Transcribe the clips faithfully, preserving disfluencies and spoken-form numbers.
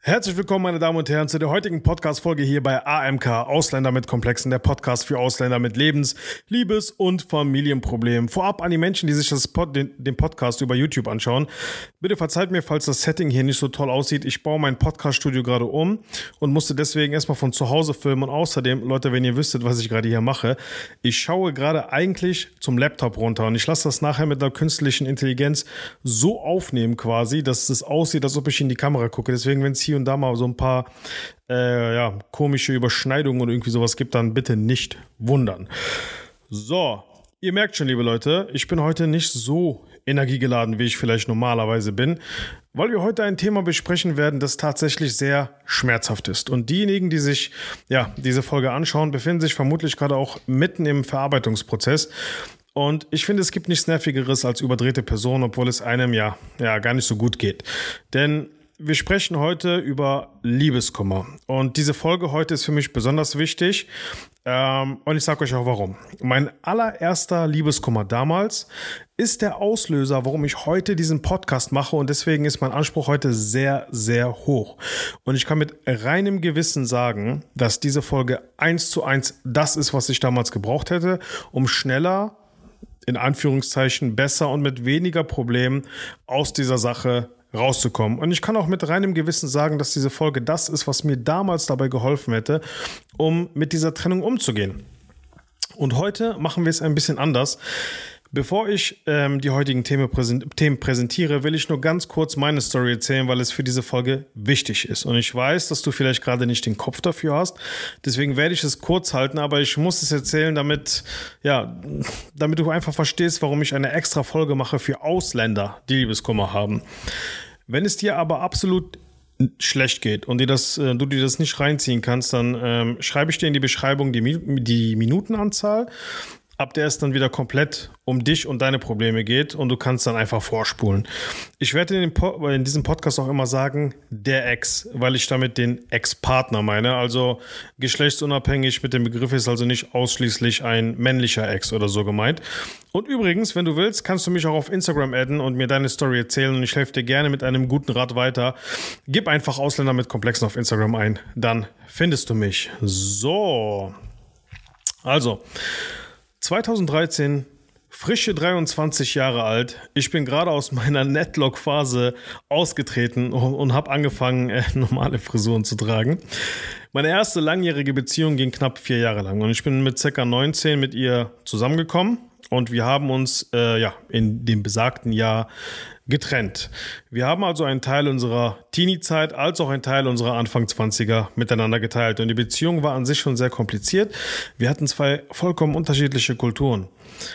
Herzlich willkommen, meine Damen und Herren, zu der heutigen Podcast-Folge hier bei A M K, Ausländer mit Komplexen, der Podcast für Ausländer mit Lebens-, Liebes- und Familienproblemen. Vorab an die Menschen, die sich das Pod, den, den Podcast über YouTube anschauen. Bitte verzeiht mir, falls das Setting hier nicht so toll aussieht. Ich baue mein Podcast-Studio gerade um und musste deswegen erstmal von zu Hause filmen. Und außerdem, Leute, wenn ihr wüsstet, was ich gerade hier mache, ich schaue gerade eigentlich zum Laptop runter und ich lasse das nachher mit einer künstlichen Intelligenz so aufnehmen quasi, dass es aussieht, als ob ich in die Kamera gucke. Deswegen, wenn es hier und da mal so ein paar äh, ja, komische Überschneidungen oder irgendwie sowas gibt, dann bitte nicht wundern. So, ihr merkt schon, liebe Leute, ich bin heute nicht so energiegeladen, wie ich vielleicht normalerweise bin, weil wir heute ein Thema besprechen werden, das tatsächlich sehr schmerzhaft ist. Und diejenigen, die sich ja diese Folge anschauen, befinden sich vermutlich gerade auch mitten im Verarbeitungsprozess. Und ich finde, es gibt nichts Nervigeres als überdrehte Personen, obwohl es einem ja, ja gar nicht so gut geht. Denn wir sprechen heute über Liebeskummer. Und diese Folge heute ist für mich besonders wichtig. Ähm, und ich sage euch auch warum. Mein allererster Liebeskummer damals ist der Auslöser, warum ich heute diesen Podcast mache. Und deswegen ist mein Anspruch heute sehr, sehr hoch. Und ich kann mit reinem Gewissen sagen, dass diese Folge eins zu eins das ist, was ich damals gebraucht hätte, um schneller, in Anführungszeichen, besser und mit weniger Problemen aus dieser Sache rauszukommen. Und ich kann auch mit reinem Gewissen sagen, dass diese Folge das ist, was mir damals dabei geholfen hätte, um mit dieser Trennung umzugehen. Und heute machen wir es ein bisschen anders. Bevor ich ähm, die heutigen Themen, präsent- Themen präsentiere, will ich nur ganz kurz meine Story erzählen, weil es für diese Folge wichtig ist. Und ich weiß, dass du vielleicht gerade nicht den Kopf dafür hast. Deswegen werde ich es kurz halten, aber ich muss es erzählen, damit, ja, damit du einfach verstehst, warum ich eine extra Folge mache für Ausländer, die Liebeskummer haben. Wenn es dir aber absolut schlecht geht und dir das, äh, du dir das nicht reinziehen kannst, dann ähm, schreibe ich dir in die Beschreibung die, die Minutenanzahl, ab der es dann wieder komplett um dich und deine Probleme geht und du kannst dann einfach vorspulen. Ich werde in, dem po- in diesem Podcast auch immer sagen, der Ex, weil ich damit den Ex-Partner meine, also geschlechtsunabhängig mit dem Begriff ist also nicht ausschließlich ein männlicher Ex oder so gemeint. Und übrigens, wenn du willst, kannst du mich auch auf Instagram adden und mir deine Story erzählen und ich helfe dir gerne mit einem guten Rat weiter. Gib einfach Ausländer mit Komplexen auf Instagram ein, dann findest du mich. So, also zweitausenddreizehn, frische dreiundzwanzig Jahre alt. Ich bin gerade aus meiner Netlock-Phase ausgetreten und, und habe angefangen, äh, normale Frisuren zu tragen. Meine erste langjährige Beziehung ging knapp vier Jahre lang und ich bin mit ca. neunzehn mit ihr zusammengekommen und wir haben uns äh, ja in dem besagten Jahr getrennt. Wir haben also einen Teil unserer Teenie-Zeit als auch einen Teil unserer Anfang-Zwanziger miteinander geteilt. Und die Beziehung war an sich schon sehr kompliziert. Wir hatten zwei vollkommen unterschiedliche Kulturen.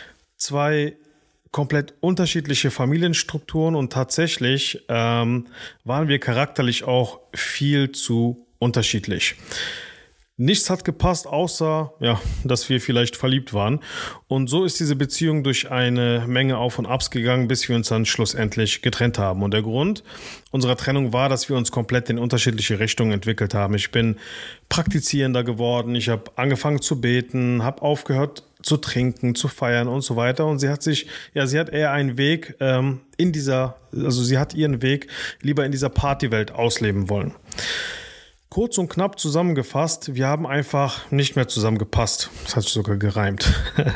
Zwei komplett unterschiedliche Familienstrukturen und tatsächlich ähm, waren wir charakterlich auch viel zu unterschiedlich. Nichts hat gepasst, außer, ja, dass wir vielleicht verliebt waren. Und so ist diese Beziehung durch eine Menge Auf und Abs gegangen, bis wir uns dann schlussendlich getrennt haben. Und der Grund unserer Trennung war, dass wir uns komplett in unterschiedliche Richtungen entwickelt haben. Ich bin praktizierender geworden, ich habe angefangen zu beten, habe aufgehört zu trinken, zu feiern und so weiter. Und sie hat sich, ja, sie hat eher einen Weg ähm, in dieser, also sie hat ihren Weg lieber in dieser Partywelt ausleben wollen. Kurz und knapp zusammengefasst, wir haben einfach nicht mehr zusammengepasst. Das hat sich sogar gereimt.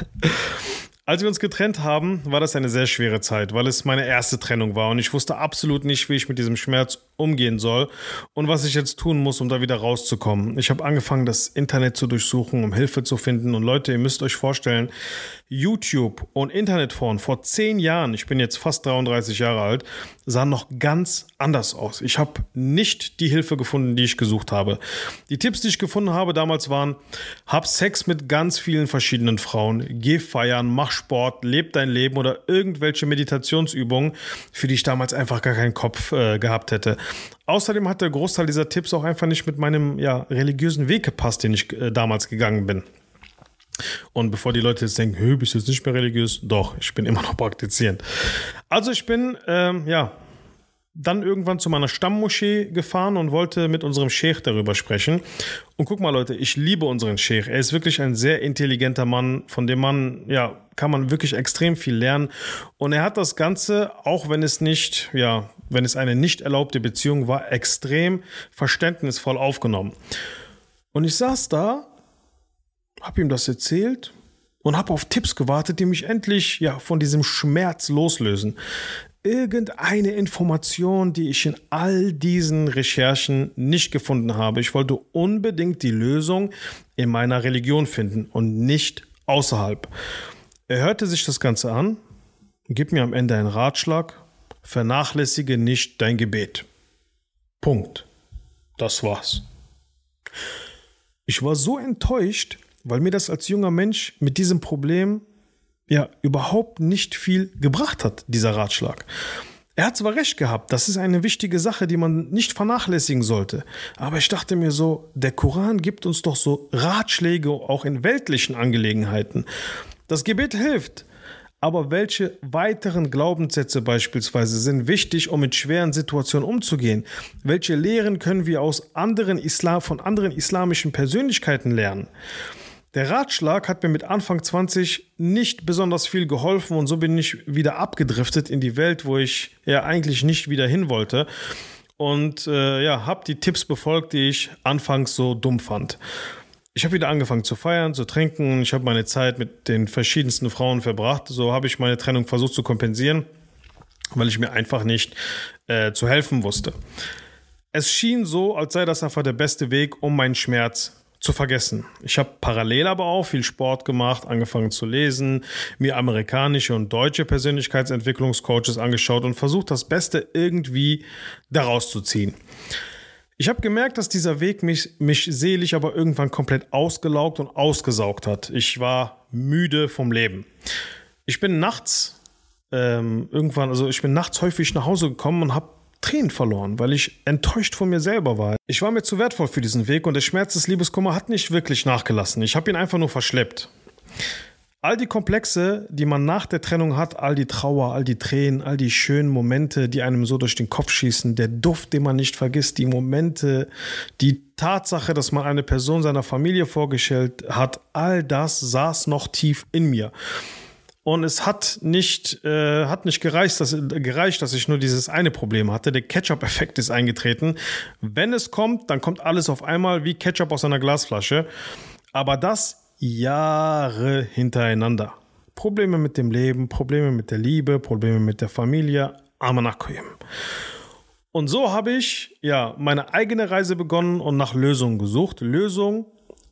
Als wir uns getrennt haben, war das eine sehr schwere Zeit, weil es meine erste Trennung war und ich wusste absolut nicht, wie ich mit diesem Schmerz umgehen soll und was ich jetzt tun muss, um da wieder rauszukommen. Ich habe angefangen, das Internet zu durchsuchen, um Hilfe zu finden und Leute, ihr müsst euch vorstellen, YouTube und Internetforen vor zehn Jahren, ich bin jetzt fast dreiunddreißig Jahre alt, sahen noch ganz anders aus. Ich habe nicht die Hilfe gefunden, die ich gesucht habe. Die Tipps, die ich gefunden habe damals waren, hab Sex mit ganz vielen verschiedenen Frauen, geh feiern, mach Sport, leb dein Leben oder irgendwelche Meditationsübungen, für die ich damals einfach gar keinen Kopf äh, gehabt hätte. Außerdem hat der Großteil dieser Tipps auch einfach nicht mit meinem ja, religiösen Weg gepasst, den ich äh, damals gegangen bin. Und bevor die Leute jetzt denken, hö, bist du jetzt nicht mehr religiös? Doch, ich bin immer noch praktizierend. Also ich bin, ähm, ja, dann irgendwann zu meiner Stammmoschee gefahren und wollte mit unserem Scheich darüber sprechen. Und guck mal, Leute, ich liebe unseren Scheich. Er ist wirklich ein sehr intelligenter Mann, von dem man, ja, kann man wirklich extrem viel lernen. Und er hat das Ganze, auch wenn es nicht, ja, wenn es eine nicht erlaubte Beziehung war, extrem verständnisvoll aufgenommen. Und ich saß da, habe ihm das erzählt und habe auf Tipps gewartet, die mich endlich ja von diesem Schmerz loslösen. Irgendeine Information, die ich in all diesen Recherchen nicht gefunden habe. Ich wollte unbedingt die Lösung in meiner Religion finden und nicht außerhalb. Er hörte sich das Ganze an, gib mir am Ende einen Ratschlag, vernachlässige nicht dein Gebet. Punkt. Das war's. Ich war so enttäuscht, weil mir das als junger Mensch mit diesem Problem ja überhaupt nicht viel gebracht hat, dieser Ratschlag. Er hat zwar recht gehabt, das ist eine wichtige Sache, die man nicht vernachlässigen sollte. Aber ich dachte mir so, der Koran gibt uns doch so Ratschläge auch in weltlichen Angelegenheiten. Das Gebet hilft. Aber welche weiteren Glaubenssätze beispielsweise sind wichtig, um mit schweren Situationen umzugehen? Welche Lehren können wir aus anderen Islam, von anderen islamischen Persönlichkeiten lernen? Der Ratschlag hat mir mit Anfang zwanzig nicht besonders viel geholfen und so bin ich wieder abgedriftet in die Welt, wo ich ja eigentlich nicht wieder hin wollte und äh, ja, habe die Tipps befolgt, die ich anfangs so dumm fand. Ich habe wieder angefangen zu feiern, zu trinken, ich habe meine Zeit mit den verschiedensten Frauen verbracht, so habe ich meine Trennung versucht zu kompensieren, weil ich mir einfach nicht äh, zu helfen wusste. Es schien so, als sei das einfach der beste Weg, um meinen Schmerz zu vergessen. Ich habe parallel aber auch viel Sport gemacht, angefangen zu lesen, mir amerikanische und deutsche Persönlichkeitsentwicklungscoaches angeschaut und versucht, das Beste irgendwie daraus zu ziehen. Ich habe gemerkt, dass dieser Weg mich, mich seelisch aber irgendwann komplett ausgelaugt und ausgesaugt hat. Ich war müde vom Leben. Ich bin nachts ähm, irgendwann, also ich bin nachts häufig nach Hause gekommen und habe Tränen verloren, weil ich enttäuscht von mir selber war. Ich war mir zu wertvoll für diesen Weg und der Schmerz des Liebeskummer hat nicht wirklich nachgelassen. Ich habe ihn einfach nur verschleppt. All die Komplexe, die man nach der Trennung hat, all die Trauer, all die Tränen, all die schönen Momente, die einem so durch den Kopf schießen, der Duft, den man nicht vergisst, die Momente, die Tatsache, dass man eine Person seiner Familie vorgestellt hat, all das saß noch tief in mir. Und es hat nicht, äh, hat nicht gereicht dass, gereicht, dass ich nur dieses eine Problem hatte. Der Ketchup-Effekt ist eingetreten. Wenn es kommt, dann kommt alles auf einmal wie Ketchup aus einer Glasflasche. Aber das Jahre hintereinander. Probleme mit dem Leben, Probleme mit der Liebe, Probleme mit der Familie. Amanakoyim. Und so habe ich ja meine eigene Reise begonnen und nach Lösungen gesucht. Lösungen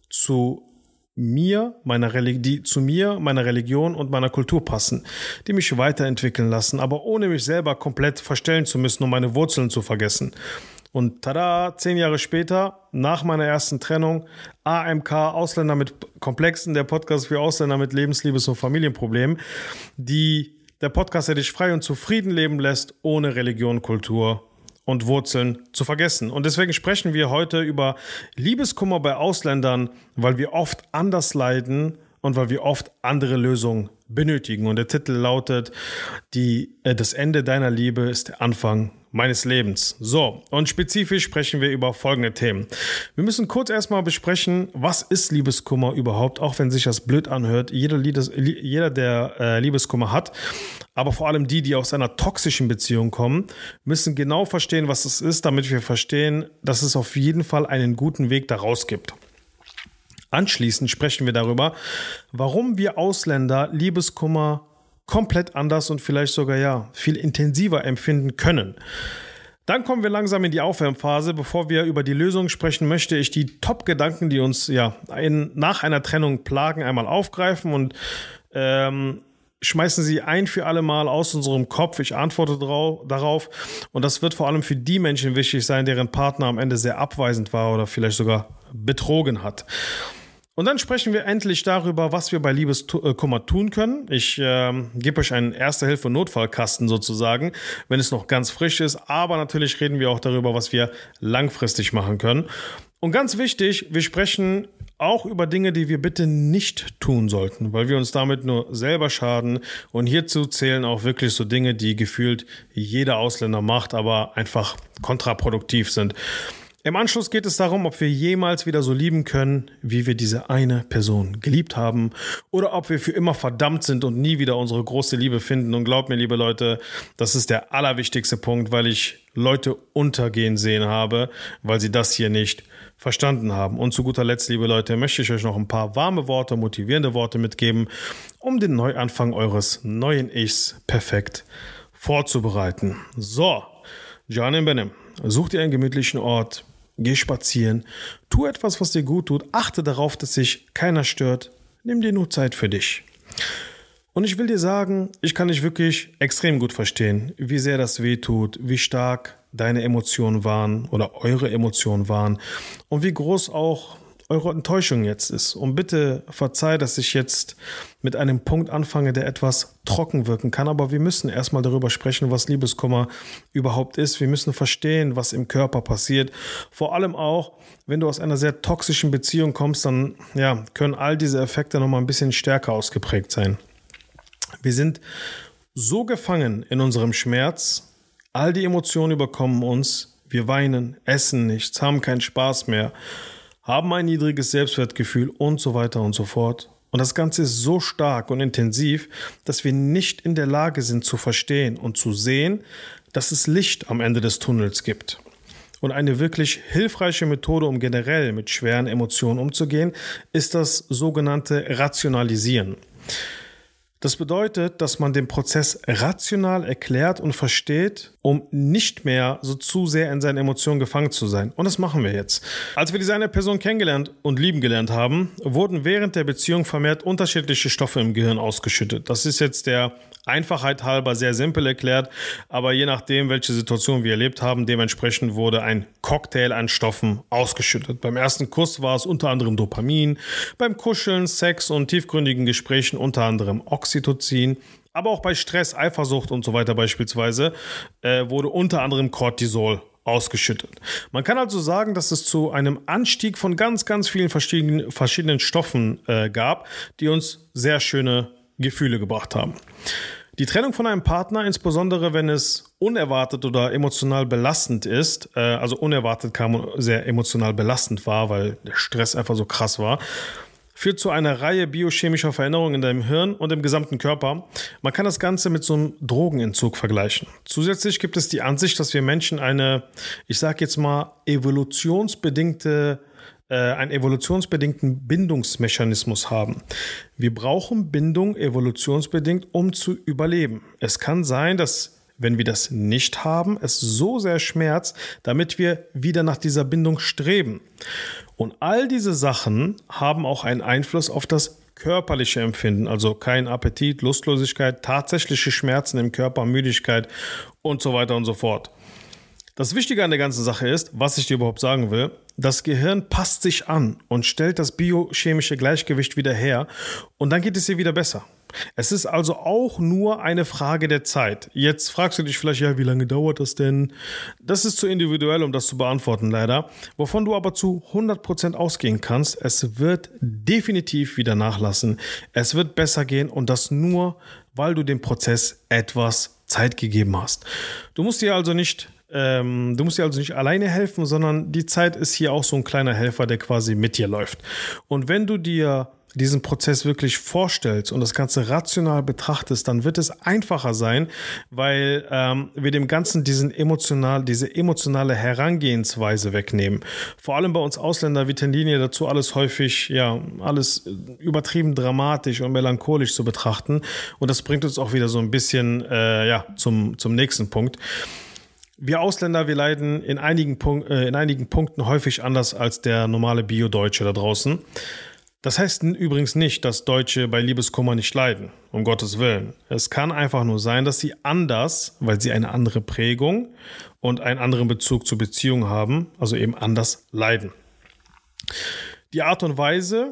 zu mir, meiner Religi- die zu mir, meiner Religion und meiner Kultur passen, die mich weiterentwickeln lassen, aber ohne mich selber komplett verstellen zu müssen, um meine Wurzeln zu vergessen. Und tada, zehn Jahre später, nach meiner ersten Trennung, A M K, Ausländer mit Komplexen, der Podcast für Ausländer mit Lebens-, Liebes- und Familienproblemen, die der Podcast, der dich frei und zufrieden leben lässt, ohne Religion, Kultur und Wurzeln zu vergessen. Und deswegen sprechen wir heute über Liebeskummer bei Ausländern, weil wir oft anders leiden und weil wir oft andere Lösungen benötigen. Und der Titel lautet, die, äh, das Ende deiner Liebe ist der Anfang meines Lebens. So, und spezifisch sprechen wir über folgende Themen. Wir müssen kurz erstmal besprechen, was ist Liebeskummer überhaupt, auch wenn sich das blöd anhört. Jeder, Liedes, jeder der äh, Liebeskummer hat, aber vor allem die, die aus einer toxischen Beziehung kommen, müssen genau verstehen, was es ist, damit wir verstehen, dass es auf jeden Fall einen guten Weg daraus gibt. Anschließend sprechen wir darüber, warum wir Ausländer Liebeskummer komplett anders und vielleicht sogar ja viel intensiver empfinden können. Dann kommen wir langsam in die Aufwärmphase. Bevor wir über die Lösung sprechen, möchte ich die Top-Gedanken, die uns ja in, nach einer Trennung plagen, einmal aufgreifen und ähm, schmeißen sie ein für alle Mal aus unserem Kopf. Ich antworte drau- darauf und das wird vor allem für die Menschen wichtig sein, deren Partner am Ende sehr abweisend war oder vielleicht sogar betrogen hat. Und dann sprechen wir endlich darüber, was wir bei Liebeskummer tun können. Ich äh, gebe euch einen Erste-Hilfe-Notfallkasten sozusagen, wenn es noch ganz frisch ist. Aber natürlich reden wir auch darüber, was wir langfristig machen können. Und ganz wichtig, wir sprechen auch über Dinge, die wir bitte nicht tun sollten, weil wir uns damit nur selber schaden. Und hierzu zählen auch wirklich so Dinge, die gefühlt jeder Ausländer macht, aber einfach kontraproduktiv sind. Im Anschluss geht es darum, ob wir jemals wieder so lieben können, wie wir diese eine Person geliebt haben, oder ob wir für immer verdammt sind und nie wieder unsere große Liebe finden. Und glaubt mir, liebe Leute, das ist der allerwichtigste Punkt, weil ich Leute untergehen sehen habe, weil sie das hier nicht verstanden haben. Und zu guter Letzt, liebe Leute, möchte ich euch noch ein paar warme Worte, motivierende Worte mitgeben, um den Neuanfang eures neuen Ichs perfekt vorzubereiten. So, Janem Benem, such dir einen gemütlichen Ort, geh spazieren, tu etwas, was dir gut tut, achte darauf, dass sich keiner stört, nimm dir nur Zeit für dich. Und ich will dir sagen, ich kann dich wirklich extrem gut verstehen, wie sehr das weh tut, wie stark deine Emotionen waren oder eure Emotionen waren und wie groß auch eure Enttäuschung jetzt ist. Und bitte verzeih, dass ich jetzt mit einem Punkt anfange, der etwas trocken wirken kann. Aber wir müssen erstmal darüber sprechen, was Liebeskummer überhaupt ist. Wir müssen verstehen, was im Körper passiert. Vor allem auch, wenn du aus einer sehr toxischen Beziehung kommst, dann ja, können all diese Effekte nochmal ein bisschen stärker ausgeprägt sein. Wir sind so gefangen in unserem Schmerz, all die Emotionen überkommen uns, wir weinen, essen nichts, haben keinen Spaß mehr, haben ein niedriges Selbstwertgefühl und so weiter und so fort. Und das Ganze ist so stark und intensiv, dass wir nicht in der Lage sind zu verstehen und zu sehen, dass es Licht am Ende des Tunnels gibt. Und eine wirklich hilfreiche Methode, um generell mit schweren Emotionen umzugehen, ist das sogenannte Rationalisieren. Das bedeutet, dass man den Prozess rational erklärt und versteht, um nicht mehr so zu sehr in seinen Emotionen gefangen zu sein. Und das machen wir jetzt. Als wir diese eine Person kennengelernt und lieben gelernt haben, wurden während der Beziehung vermehrt unterschiedliche Stoffe im Gehirn ausgeschüttet. Das ist jetzt der Einfachheit halber sehr simpel erklärt, aber je nachdem, welche Situation wir erlebt haben, dementsprechend wurde ein Cocktail an Stoffen ausgeschüttet. Beim ersten Kuss war es unter anderem Dopamin, beim Kuscheln, Sex und tiefgründigen Gesprächen unter anderem Oxytocin, aber auch bei Stress, Eifersucht und so weiter beispielsweise äh, wurde unter anderem Cortisol ausgeschüttet. Man kann also sagen, dass es zu einem Anstieg von ganz, ganz vielen verschiedenen, verschiedenen Stoffen äh, gab, die uns sehr schöne Gefühle gebracht haben. Die Trennung von einem Partner, insbesondere wenn es unerwartet oder emotional belastend ist, äh, also unerwartet kam und sehr emotional belastend war, weil der Stress einfach so krass war, führt zu einer Reihe biochemischer Veränderungen in deinem Hirn und im gesamten Körper. Man kann das Ganze mit so einem Drogenentzug vergleichen. Zusätzlich gibt es die Ansicht, dass wir Menschen eine, ich sage jetzt mal, evolutionsbedingte einen evolutionsbedingten Bindungsmechanismus haben. Wir brauchen Bindung evolutionsbedingt, um zu überleben. Es kann sein, dass, wenn wir das nicht haben, es so sehr schmerzt, damit wir wieder nach dieser Bindung streben. Und all diese Sachen haben auch einen Einfluss auf das körperliche Empfinden, also kein Appetit, Lustlosigkeit, tatsächliche Schmerzen im Körper, Müdigkeit und so weiter und so fort. Das Wichtige an der ganzen Sache ist, was ich dir überhaupt sagen will, das Gehirn passt sich an und stellt das biochemische Gleichgewicht wieder her und dann geht es dir wieder besser. Es ist also auch nur eine Frage der Zeit. Jetzt fragst du dich vielleicht, ja, wie lange dauert das denn? Das ist zu individuell, um das zu beantworten, leider. Wovon du aber zu hundert Prozent ausgehen kannst, es wird definitiv wieder nachlassen. Es wird besser gehen und das nur, weil du dem Prozess etwas Zeit gegeben hast. Du musst dir also nicht Ähm, du musst dir also nicht alleine helfen, sondern die Zeit ist hier auch so ein kleiner Helfer, der quasi mit dir läuft. Und wenn du dir diesen Prozess wirklich vorstellst und das Ganze rational betrachtest, dann wird es einfacher sein, weil ähm, wir dem Ganzen diesen emotional, diese emotionale Herangehensweise wegnehmen. Vor allem bei uns Ausländer, wir tendieren ja dazu, alles häufig, ja, alles übertrieben dramatisch und melancholisch zu betrachten. Und das bringt uns auch wieder so ein bisschen äh, ja, zum, zum nächsten Punkt. Wir Ausländer, wir leiden in einigen, Punk- äh, in einigen Punkten häufig anders als der normale Bio-Deutsche da draußen. Das heißt übrigens nicht, dass Deutsche bei Liebeskummer nicht leiden, um Gottes Willen. Es kann einfach nur sein, dass sie anders, weil sie eine andere Prägung und einen anderen Bezug zur Beziehung haben, also eben anders leiden. Die Art und Weise,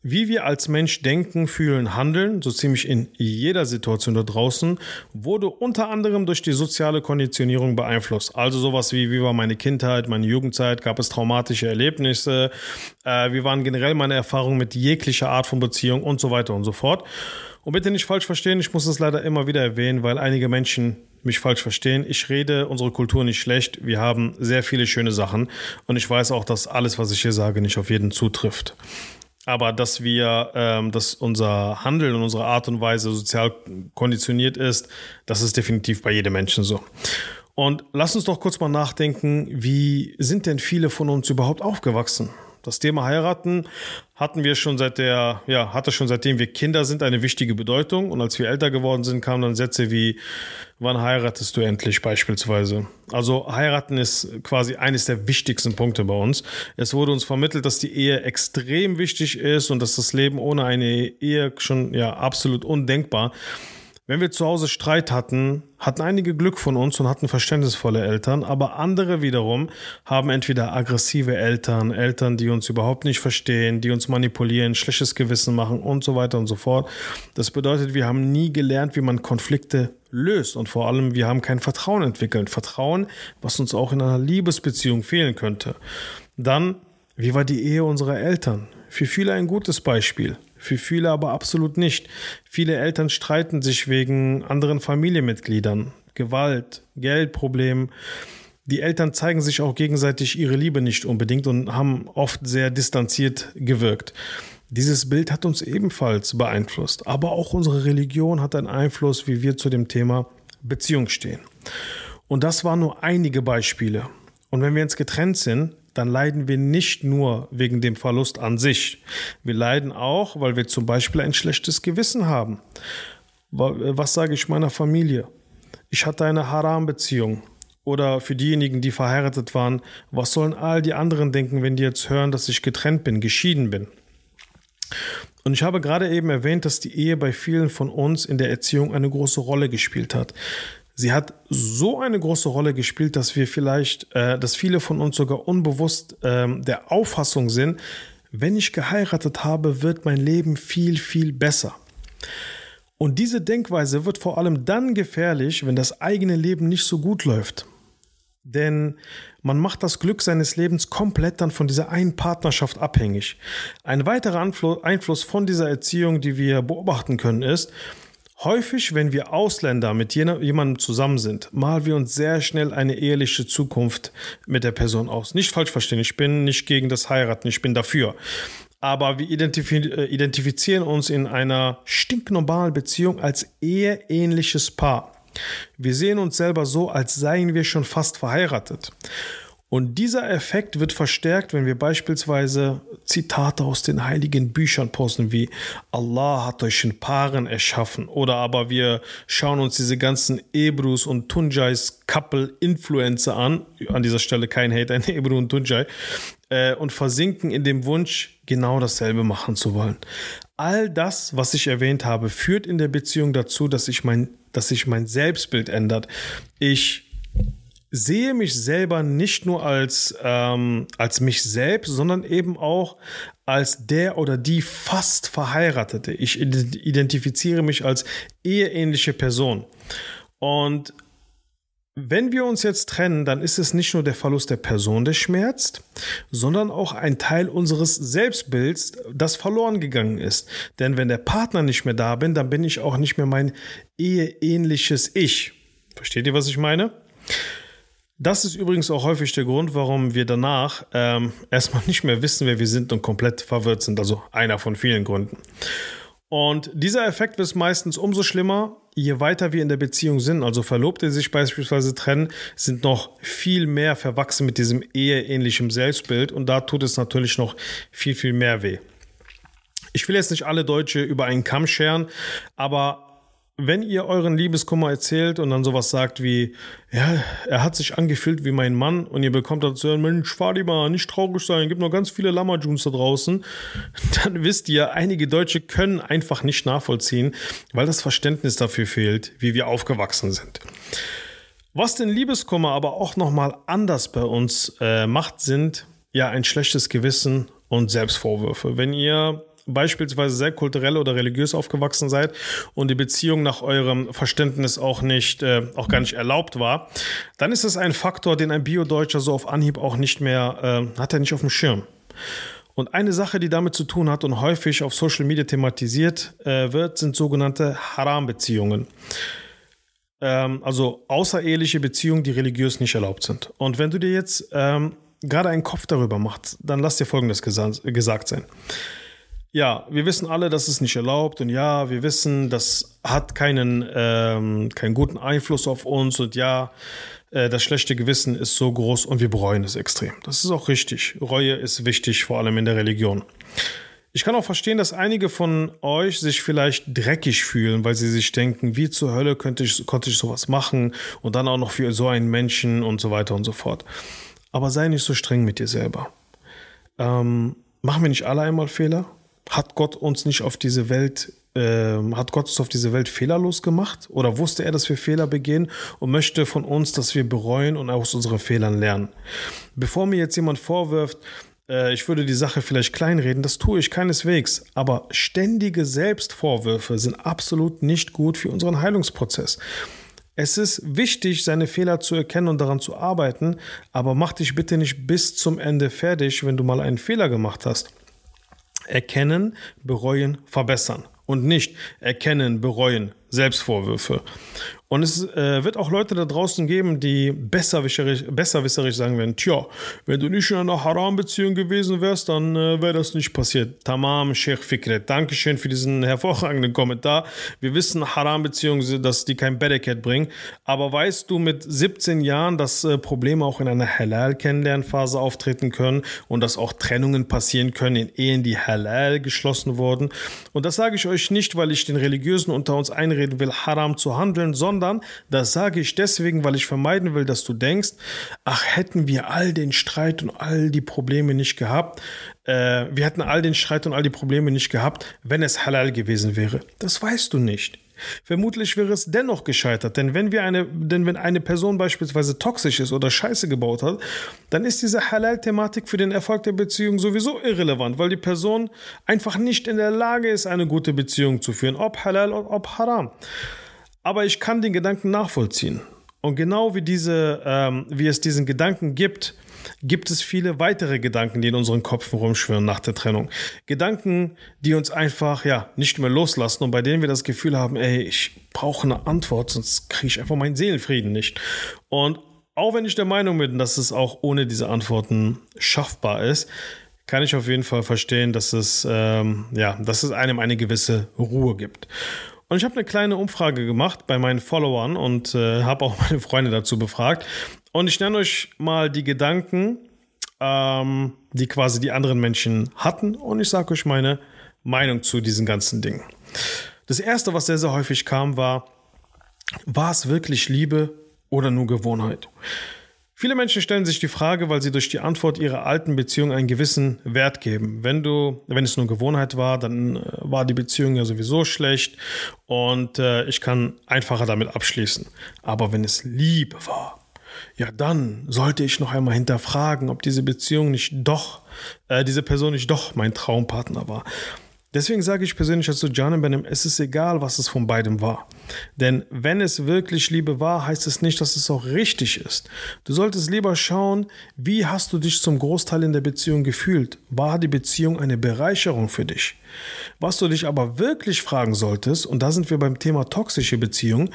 Wie wir als Mensch denken, fühlen, handeln, so ziemlich in jeder Situation da draußen, wurde unter anderem durch die soziale Konditionierung beeinflusst. Also sowas wie, wie war meine Kindheit, meine Jugendzeit, gab es traumatische Erlebnisse, äh, wie waren generell meine Erfahrungen mit jeglicher Art von Beziehung und so weiter und so fort. Und bitte nicht falsch verstehen, ich muss es leider immer wieder erwähnen, weil einige Menschen mich falsch verstehen. Ich rede unsere Kultur nicht schlecht. Wir haben sehr viele schöne Sachen und ich weiß auch, dass alles, was ich hier sage, nicht auf jeden zutrifft. Aber dass wir, ähm, dass unser Handeln und unsere Art und Weise sozial konditioniert ist, das ist definitiv bei jedem Menschen so. Und lass uns doch kurz mal nachdenken, wie sind denn viele von uns überhaupt aufgewachsen? Das Thema Heiraten hatten wir schon seit der, ja, hatte schon seitdem wir Kinder sind eine wichtige Bedeutung. Und als wir älter geworden sind, kamen dann Sätze wie, wann heiratest du endlich beispielsweise? Also heiraten ist quasi eines der wichtigsten Punkte bei uns. Es wurde uns vermittelt, dass die Ehe extrem wichtig ist und dass das Leben ohne eine Ehe schon, ja, absolut undenkbar. Wenn wir zu Hause Streit hatten, hatten einige Glück von uns und hatten verständnisvolle Eltern, aber andere wiederum haben entweder aggressive Eltern, Eltern, die uns überhaupt nicht verstehen, die uns manipulieren, schlechtes Gewissen machen und so weiter und so fort. Das bedeutet, wir haben nie gelernt, wie man Konflikte löst und vor allem, wir haben kein Vertrauen entwickelt. Vertrauen, was uns auch in einer Liebesbeziehung fehlen könnte. Dann, wie war die Ehe unserer Eltern? Für viele ein gutes Beispiel. Für viele aber absolut nicht. Viele Eltern streiten sich wegen anderen Familienmitgliedern, Gewalt, Geldproblemen. Die Eltern zeigen sich auch gegenseitig ihre Liebe nicht unbedingt und haben oft sehr distanziert gewirkt. Dieses Bild hat uns ebenfalls beeinflusst. Aber auch unsere Religion hat einen Einfluss, wie wir zu dem Thema Beziehung stehen. Und das waren nur einige Beispiele. Und wenn wir jetzt getrennt sind, dann leiden wir nicht nur wegen dem Verlust an sich. Wir leiden auch, weil wir zum Beispiel ein schlechtes Gewissen haben. Was sage ich meiner Familie? Ich hatte eine Haram-Beziehung. Oder für diejenigen, die verheiratet waren, was sollen all die anderen denken, wenn die jetzt hören, dass ich getrennt bin, geschieden bin? Und ich habe gerade eben erwähnt, dass die Ehe bei vielen von uns in der Erziehung eine große Rolle gespielt hat. Sie hat so eine große Rolle gespielt, dass wir vielleicht, äh, dass viele von uns sogar unbewusst äh, der Auffassung sind, wenn ich geheiratet habe, wird mein Leben viel, viel besser. Und diese Denkweise wird vor allem dann gefährlich, wenn das eigene Leben nicht so gut läuft. Denn man macht das Glück seines Lebens komplett dann von dieser einen Partnerschaft abhängig. Ein weiterer Einfluss von dieser Erziehung, die wir beobachten können, ist, häufig, wenn wir Ausländer mit jemandem zusammen sind, malen wir uns sehr schnell eine eheliche Zukunft mit der Person aus. Nicht falsch verstehen, ich bin nicht gegen das Heiraten, ich bin dafür. Aber wir identifizieren uns in einer stinknormalen Beziehung als eheähnliches Paar. Wir sehen uns selber so, als seien wir schon fast verheiratet. Und dieser Effekt wird verstärkt, wenn wir beispielsweise Zitate aus den heiligen Büchern posten, wie Allah hat euch in Paaren erschaffen. Oder aber wir schauen uns diese ganzen Ebrus und Tunjais Couple-Influencer an. An dieser Stelle kein Hate an Ebru und Tunjai. Äh, und versinken in dem Wunsch, genau dasselbe machen zu wollen. All das, was ich erwähnt habe, führt in der Beziehung dazu, dass sich mein, dass sich mein Selbstbild ändert. Ich sehe mich selber nicht nur als, ähm, als mich selbst, sondern eben auch als der oder die fast Verheiratete. Ich identifiziere mich als eheähnliche Person. Und wenn wir uns jetzt trennen, dann ist es nicht nur der Verlust der Person, der schmerzt, sondern auch ein Teil unseres Selbstbilds, das verloren gegangen ist. Denn wenn der Partner nicht mehr da bin, dann bin ich auch nicht mehr mein eheähnliches Ich. Versteht ihr, was ich meine? Das ist übrigens auch häufig der Grund, warum wir danach ähm, erstmal nicht mehr wissen, wer wir sind und komplett verwirrt sind. Also einer von vielen Gründen. Und dieser Effekt wird meistens umso schlimmer, je weiter wir in der Beziehung sind. Also Verlobte, die sich beispielsweise trennen, sind noch viel mehr verwachsen mit diesem eheähnlichen Selbstbild. Und da tut es natürlich noch viel, viel mehr weh. Ich will jetzt nicht alle Deutsche über einen Kamm scheren, aber wenn ihr euren Liebeskummer erzählt und dann sowas sagt wie, ja, er hat sich angefühlt wie mein Mann und ihr bekommt dazu hören, Mensch, Fadima, nicht traurig sein, gibt noch ganz viele Lamajuns da draußen, dann wisst ihr, einige Deutsche können einfach nicht nachvollziehen, weil das Verständnis dafür fehlt, wie wir aufgewachsen sind. Was den Liebeskummer aber auch nochmal anders bei uns äh, macht, sind ja ein schlechtes Gewissen und Selbstvorwürfe. Wenn ihr beispielsweise sehr kulturell oder religiös aufgewachsen seid und die Beziehung nach eurem Verständnis auch nicht, äh, auch gar nicht erlaubt war, dann ist es ein Faktor, den ein Bio-Deutscher so auf Anhieb auch nicht mehr, äh, hat er nicht auf dem Schirm. Und eine Sache, die damit zu tun hat und häufig auf Social Media thematisiert äh, wird, sind sogenannte Haram-Beziehungen. Ähm, also außereheliche Beziehungen, die religiös nicht erlaubt sind. Und wenn du dir jetzt ähm, gerade einen Kopf darüber machst, dann lass dir Folgendes gesa- gesagt sein. Ja, wir wissen alle, dass es nicht erlaubt und ja, wir wissen, das hat keinen, ähm, keinen guten Einfluss auf uns und ja, äh, das schlechte Gewissen ist so groß und wir bereuen es extrem. Das ist auch richtig. Reue ist wichtig, vor allem in der Religion. Ich kann auch verstehen, dass einige von euch sich vielleicht dreckig fühlen, weil sie sich denken, wie zur Hölle könnte ich, konnte ich sowas machen und dann auch noch für so einen Menschen und so weiter und so fort. Aber sei nicht so streng mit dir selber. Ähm, machen wir nicht alle einmal Fehler? Hat Gott uns nicht auf diese Welt, äh, hat Gott uns auf diese Welt fehlerlos gemacht? Oder wusste er, dass wir Fehler begehen und möchte von uns, dass wir bereuen und aus unseren Fehlern lernen? Bevor mir jetzt jemand vorwirft, äh, ich würde die Sache vielleicht kleinreden, das tue ich keineswegs. Aber ständige Selbstvorwürfe sind absolut nicht gut für unseren Heilungsprozess. Es ist wichtig, seine Fehler zu erkennen und daran zu arbeiten, aber mach dich bitte nicht bis zum Ende fertig, wenn du mal einen Fehler gemacht hast. Erkennen, bereuen, verbessern und nicht erkennen, bereuen, Selbstvorwürfe. Und es äh, wird auch Leute da draußen geben, die besserwisserisch, besserwisserisch sagen werden, tja, wenn du nicht in einer Haram-Beziehung gewesen wärst, dann äh, wäre das nicht passiert. Tamam, Sheikh Fikret. Dankeschön für diesen hervorragenden Kommentar. Wir wissen, Haram-Beziehungen, dass die kein Bereket bringen. Aber weißt du mit siebzehn Jahren, dass äh, Probleme auch in einer Halal-Kennenlernphase auftreten können und dass auch Trennungen passieren können in Ehen, die Halal geschlossen wurden? Und das sage ich euch nicht, weil ich den Religiösen unter uns einreden will, Haram zu handeln, sondern das sage ich deswegen, weil ich vermeiden will, dass du denkst, ach, hätten wir all den Streit und all die Probleme nicht gehabt, äh, wir hätten all den Streit und all die Probleme nicht gehabt, wenn es halal gewesen wäre. Das weißt du nicht. Vermutlich wäre es dennoch gescheitert, denn wenn wir eine, denn wenn eine Person beispielsweise toxisch ist oder Scheiße gebaut hat, dann ist diese Halal-Thematik für den Erfolg der Beziehung sowieso irrelevant, weil die Person einfach nicht in der Lage ist, eine gute Beziehung zu führen, ob halal oder ob haram. Aber ich kann den Gedanken nachvollziehen. Und genau wie, diese, ähm, wie es diesen Gedanken gibt, gibt es viele weitere Gedanken, die in unseren Köpfen rumschwirren nach der Trennung. Gedanken, die uns einfach ja nicht mehr loslassen und bei denen wir das Gefühl haben, ey, ich brauche eine Antwort, sonst kriege ich einfach meinen Seelenfrieden nicht. Und auch wenn ich der Meinung bin, dass es auch ohne diese Antworten schaffbar ist, kann ich auf jeden Fall verstehen, dass es, ähm, ja, dass es einem eine gewisse Ruhe gibt. Und ich habe eine kleine Umfrage gemacht bei meinen Followern und äh, habe auch meine Freunde dazu befragt. Und ich nenne euch mal die Gedanken, ähm, die quasi die anderen Menschen hatten. Und ich sage euch meine Meinung zu diesen ganzen Dingen. Das Erste, was sehr, sehr häufig kam, war, war es wirklich Liebe oder nur Gewohnheit? Viele Menschen stellen sich die Frage, weil sie durch die Antwort ihrer alten Beziehung einen gewissen Wert geben. Wenn du, wenn es nur Gewohnheit war, dann äh, war die Beziehung ja sowieso schlecht und äh, ich kann einfacher damit abschließen. Aber wenn es Liebe war, ja, dann sollte ich noch einmal hinterfragen, ob diese Beziehung nicht doch, äh, diese Person nicht doch mein Traumpartner war. Deswegen sage ich persönlich zu Canem Benem, es ist egal, was es von beidem war. Denn wenn es wirklich Liebe war, heißt es nicht, dass es auch richtig ist. Du solltest lieber schauen, wie hast du dich zum Großteil in der Beziehung gefühlt? War die Beziehung eine Bereicherung für dich? Was du dich aber wirklich fragen solltest, und da sind wir beim Thema toxische Beziehung,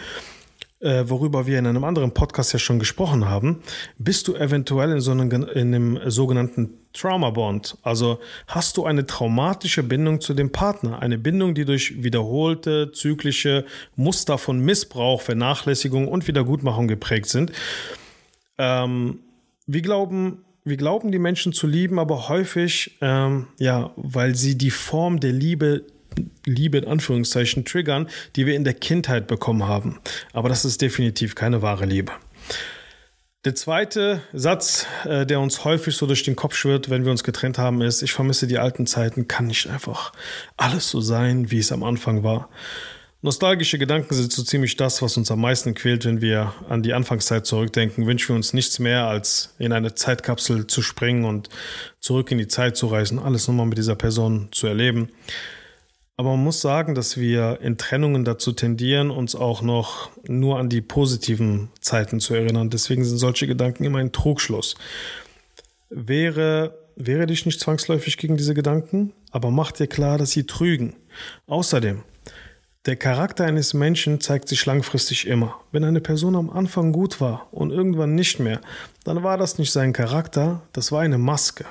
äh, worüber wir in einem anderen Podcast ja schon gesprochen haben, bist du eventuell in so einem, in einem sogenannten Trauma-Bond. Also hast du eine traumatische Bindung zu dem Partner, eine Bindung, die durch wiederholte, zyklische Muster von Missbrauch, Vernachlässigung und Wiedergutmachung geprägt sind. Ähm, wir glauben, wir glauben, die Menschen zu lieben, aber häufig, ähm, ja, weil sie die Form der Liebe Liebe in Anführungszeichen triggern, die wir in der Kindheit bekommen haben. Aber das ist definitiv keine wahre Liebe. Der zweite Satz, äh, der uns häufig so durch den Kopf schwirrt, wenn wir uns getrennt haben, ist, ich vermisse die alten Zeiten, kann nicht einfach alles so sein, wie es am Anfang war. Nostalgische Gedanken sind so ziemlich das, was uns am meisten quält, wenn wir an die Anfangszeit zurückdenken. Wünschen wir uns nichts mehr, als in eine Zeitkapsel zu springen und zurück in die Zeit zu reisen, alles nochmal mit dieser Person zu erleben. Aber man muss sagen, dass wir in Trennungen dazu tendieren, uns auch noch nur an die positiven Zeiten zu erinnern. Deswegen sind solche Gedanken immer ein Trugschluss. Wäre, wehre dich nicht zwangsläufig gegen diese Gedanken, aber mach dir klar, dass sie trügen. Außerdem, der Charakter eines Menschen zeigt sich langfristig immer. Wenn eine Person am Anfang gut war und irgendwann nicht mehr, dann war das nicht sein Charakter, das war eine Maske.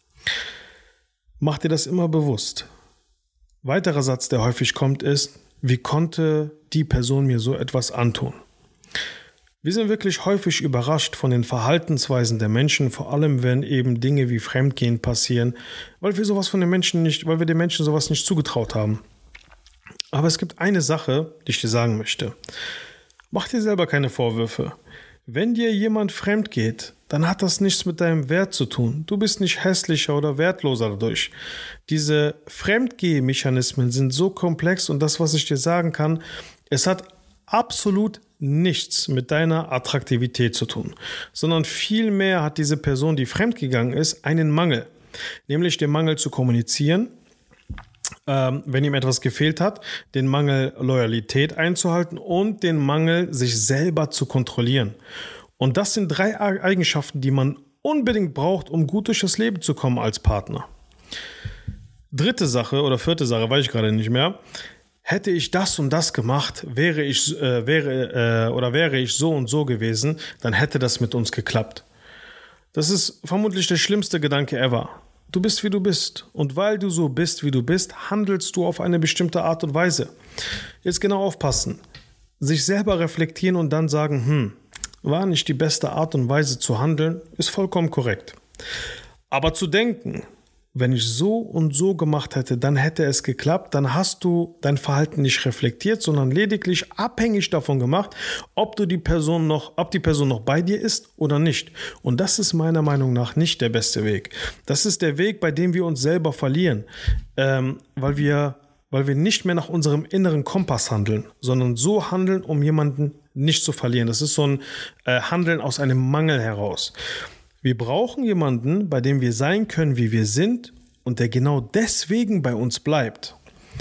Mach dir das immer bewusst. Weiterer Satz, der häufig kommt, ist: Wie konnte die Person mir so etwas antun? Wir sind wirklich häufig überrascht von den Verhaltensweisen der Menschen, vor allem wenn eben Dinge wie Fremdgehen passieren, weil wir sowas von den Menschen nicht, weil wir den Menschen sowas nicht zugetraut haben. Aber es gibt eine Sache, die ich dir sagen möchte. Mach dir selber keine Vorwürfe. Wenn dir jemand fremd geht, dann hat das nichts mit deinem Wert zu tun. Du bist nicht hässlicher oder wertloser dadurch. Diese Fremdgehmechanismen sind so komplex und das, was ich dir sagen kann, es hat absolut nichts mit deiner Attraktivität zu tun, sondern vielmehr hat diese Person, die fremdgegangen ist, einen Mangel, nämlich den Mangel zu kommunizieren, ähm, wenn ihm etwas gefehlt hat, den Mangel Loyalität einzuhalten und den Mangel, sich selber zu kontrollieren. Und das sind drei Eigenschaften, die man unbedingt braucht, um gut durch das Leben zu kommen als Partner. Dritte Sache oder vierte Sache, weiß ich gerade nicht mehr. Hätte ich das und das gemacht, wäre ich äh, wäre äh, oder wäre ich so und so gewesen, dann hätte das mit uns geklappt. Das ist vermutlich der schlimmste Gedanke ever. Du bist, wie du bist. Und weil du so bist, wie du bist, handelst du auf eine bestimmte Art und Weise. Jetzt genau aufpassen. Sich selber reflektieren und dann sagen, hm, war nicht die beste Art und Weise zu handeln, ist vollkommen korrekt. Aber zu denken, wenn ich so und so gemacht hätte, dann hätte es geklappt, dann hast du dein Verhalten nicht reflektiert, sondern lediglich abhängig davon gemacht, ob du die Person noch, ob die Person noch bei dir ist oder nicht. Und das ist meiner Meinung nach nicht der beste Weg. Das ist der Weg, bei dem wir uns selber verlieren, ähm, weil wir, weil wir nicht mehr nach unserem inneren Kompass handeln, sondern so handeln, um jemanden nicht zu verlieren. Das ist so ein äh, Handeln aus einem Mangel heraus. Wir brauchen jemanden, bei dem wir sein können, wie wir sind und der genau deswegen bei uns bleibt.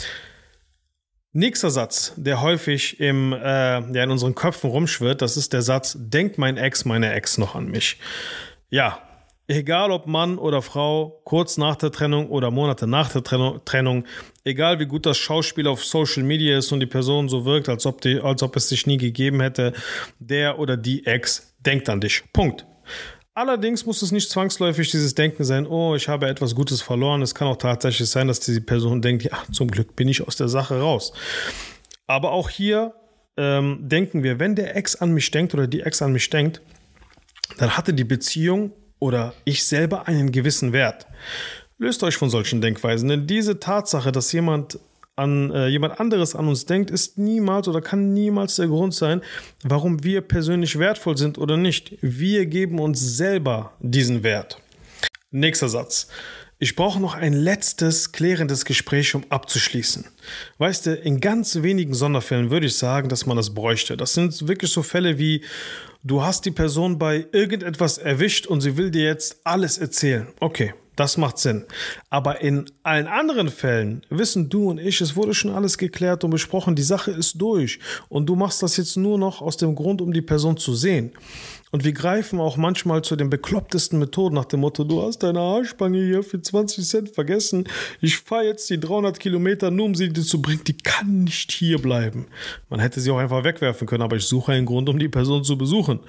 Nächster Satz, der häufig im, äh, der in unseren Köpfen rumschwirrt, das ist der Satz: Denkt mein Ex, meine Ex noch an mich? Ja, egal ob Mann oder Frau, kurz nach der Trennung oder Monate nach der Trennung, egal wie gut das Schauspiel auf Social Media ist und die Person so wirkt, als ob, die, als ob es sich nie gegeben hätte, der oder die Ex denkt an dich. Punkt. Allerdings muss es nicht zwangsläufig dieses Denken sein, oh, ich habe etwas Gutes verloren. Es kann auch tatsächlich sein, dass diese Person denkt, ja, zum Glück bin ich aus der Sache raus. Aber auch hier ähm, denken wir, wenn der Ex an mich denkt oder die Ex an mich denkt, dann hatte die Beziehung oder ich selber einen gewissen Wert. Löst euch von solchen Denkweisen, denn diese Tatsache, dass jemand an äh, jemand anderes an uns denkt, ist niemals oder kann niemals der Grund sein, warum wir persönlich wertvoll sind oder nicht. Wir geben uns selber diesen Wert. Nächster Satz. Ich brauche noch ein letztes klärendes Gespräch, um abzuschließen. Weißt du, in ganz wenigen Sonderfällen würde ich sagen, dass man das bräuchte. Das sind wirklich so Fälle wie, du hast die Person bei irgendetwas erwischt und sie will dir jetzt alles erzählen. Okay. Das macht Sinn. Aber in allen anderen Fällen wissen du und ich, es wurde schon alles geklärt und besprochen, die Sache ist durch. Und du machst das jetzt nur noch aus dem Grund, um die Person zu sehen. Und wir greifen auch manchmal zu den beklopptesten Methoden nach dem Motto, du hast deine Haarspange hier für zwanzig Cent vergessen. Ich fahre jetzt die dreihundert Kilometer, nur um sie dir zu bringen. Die kann nicht hier bleiben. Man hätte sie auch einfach wegwerfen können, aber ich suche einen Grund, um die Person zu besuchen.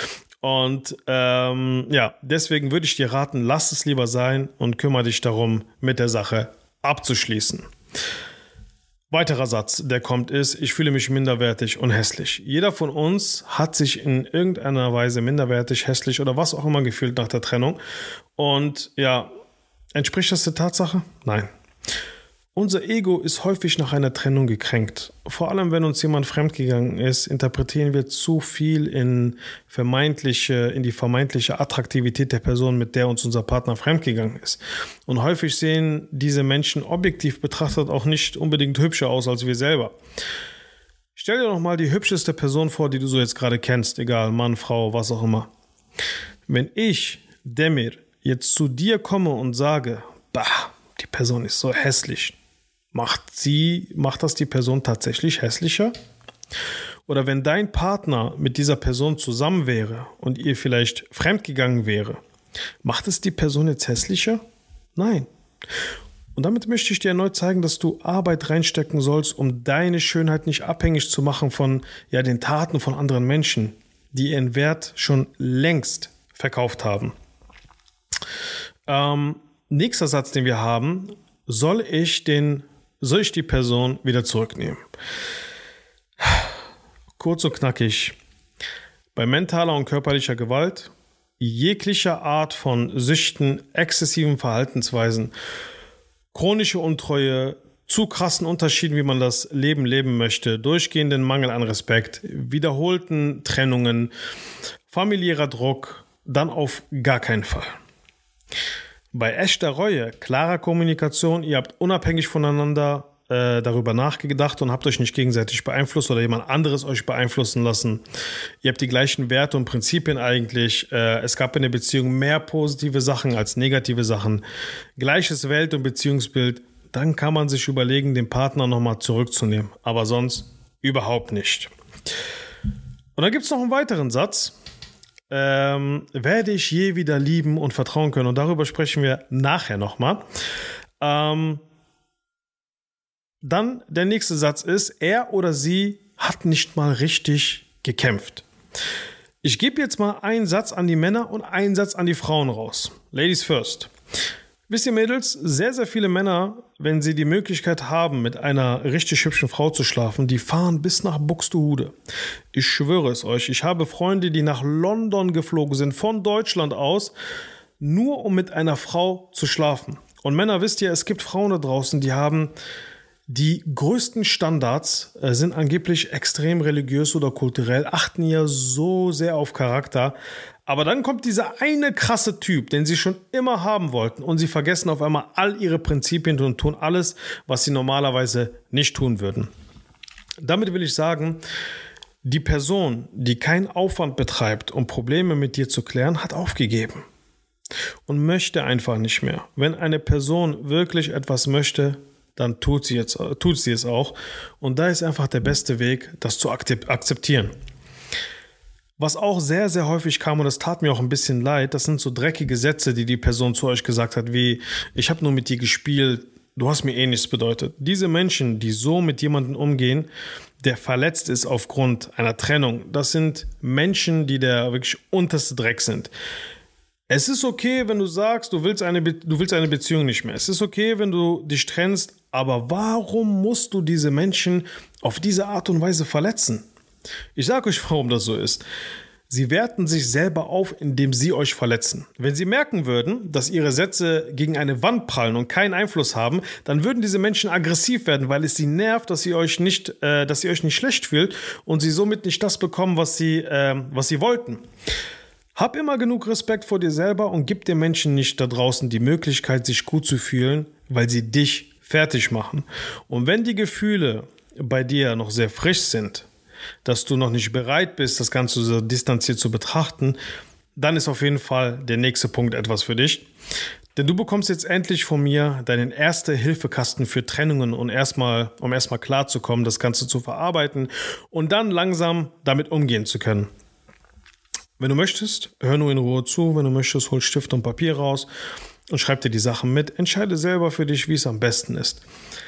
Und ähm, ja, deswegen würde ich dir raten, lass es lieber sein und kümmere dich darum, mit der Sache abzuschließen. Weiterer Satz, der kommt, ist: Ich fühle mich minderwertig und hässlich. Jeder von uns hat sich in irgendeiner Weise minderwertig, hässlich oder was auch immer gefühlt nach der Trennung. Und ja, entspricht das der Tatsache? Nein. Unser Ego ist häufig nach einer Trennung gekränkt. Vor allem, wenn uns jemand fremdgegangen ist, interpretieren wir zu viel in vermeintliche, in die vermeintliche Attraktivität der Person, mit der uns unser Partner fremdgegangen ist. Und häufig sehen diese Menschen objektiv betrachtet auch nicht unbedingt hübscher aus als wir selber. Stell dir doch mal die hübscheste Person vor, die du so jetzt gerade kennst, egal, Mann, Frau, was auch immer. Wenn ich, Demir, jetzt zu dir komme und sage, bah, die Person ist so hässlich, macht sie, macht das die Person tatsächlich hässlicher? Oder wenn dein Partner mit dieser Person zusammen wäre und ihr vielleicht fremdgegangen wäre, macht es die Person jetzt hässlicher? Nein. Und damit möchte ich dir erneut zeigen, dass du Arbeit reinstecken sollst, um deine Schönheit nicht abhängig zu machen von ja, den Taten von anderen Menschen, die ihren Wert schon längst verkauft haben. Ähm, nächster Satz, den wir haben, soll ich, den, soll ich die Person wieder zurücknehmen? Kurz und knackig. Bei mentaler und körperlicher Gewalt, jeglicher Art von Süchten, exzessiven Verhaltensweisen, chronische Untreue, zu krassen Unterschieden, wie man das Leben leben möchte, durchgehenden Mangel an Respekt, wiederholten Trennungen, familiärer Druck, dann auf gar keinen Fall. Bei echter Reue, klarer Kommunikation, ihr habt unabhängig voneinander äh, darüber nachgedacht und habt euch nicht gegenseitig beeinflusst oder jemand anderes euch beeinflussen lassen. Ihr habt die gleichen Werte und Prinzipien eigentlich. Äh, es gab in der Beziehung mehr positive Sachen als negative Sachen. Gleiches Welt- und Beziehungsbild. Dann kann man sich überlegen, den Partner nochmal zurückzunehmen. Aber sonst überhaupt nicht. Und dann gibt es noch einen weiteren Satz. Ähm, werde ich je wieder lieben und vertrauen können? Und darüber sprechen wir nachher nochmal. Ähm, dann der nächste Satz ist, er oder sie hat nicht mal richtig gekämpft. Ich gebe jetzt mal einen Satz an die Männer und einen Satz an die Frauen raus. Ladies first. Wisst ihr, Mädels, sehr, sehr viele Männer, wenn sie die Möglichkeit haben, mit einer richtig hübschen Frau zu schlafen, die fahren bis nach Buxtehude. Ich schwöre es euch, ich habe Freunde, die nach London geflogen sind, von Deutschland aus, nur um mit einer Frau zu schlafen. Und Männer, wisst ihr, es gibt Frauen da draußen, die haben die größten Standards, äh, sind angeblich extrem religiös oder kulturell, achten ja so sehr auf Charakter. Aber dann kommt dieser eine krasse Typ, den sie schon immer haben wollten und sie vergessen auf einmal all ihre Prinzipien und tun alles, was sie normalerweise nicht tun würden. Damit will ich sagen, die Person, die keinen Aufwand betreibt, um Probleme mit dir zu klären, hat aufgegeben und möchte einfach nicht mehr. Wenn eine Person wirklich etwas möchte, dann tut sie, jetzt, tut sie es auch. Und da ist einfach der beste Weg, das zu akzeptieren. Was auch sehr, sehr häufig kam, und das tat mir auch ein bisschen leid, das sind so dreckige Sätze, die die Person zu euch gesagt hat, wie, ich habe nur mit dir gespielt, du hast mir eh nichts bedeutet. Diese Menschen, die so mit jemandem umgehen, der verletzt ist aufgrund einer Trennung, das sind Menschen, die der wirklich unterste Dreck sind. Es ist okay, wenn du sagst, du willst eine, Be- du willst eine Beziehung nicht mehr. Es ist okay, wenn du dich trennst, aber warum musst du diese Menschen auf diese Art und Weise verletzen? Ich sage euch, warum das so ist. Sie werten sich selber auf, indem sie euch verletzen. Wenn sie merken würden, dass ihre Sätze gegen eine Wand prallen und keinen Einfluss haben, dann würden diese Menschen aggressiv werden, weil es sie nervt, dass ihr euch nicht, äh, dass ihr euch nicht schlecht fühlt und sie somit nicht das bekommen, was sie, äh, was sie wollten. Hab immer genug Respekt vor dir selber und gib den Menschen nicht da draußen die Möglichkeit, sich gut zu fühlen, weil sie dich fertig machen. Und wenn die Gefühle bei dir noch sehr frisch sind, dass du noch nicht bereit bist, das Ganze so distanziert zu betrachten, dann ist auf jeden Fall der nächste Punkt etwas für dich. Denn du bekommst jetzt endlich von mir deinen Erste-Hilfe-Kasten für Trennungen, und erstmal, um erstmal klarzukommen, das Ganze zu verarbeiten und dann langsam damit umgehen zu können. Wenn du möchtest, hör nur in Ruhe zu. Wenn du möchtest, hol Stift und Papier raus und schreib dir die Sachen mit. Entscheide selber für dich, wie es am besten ist.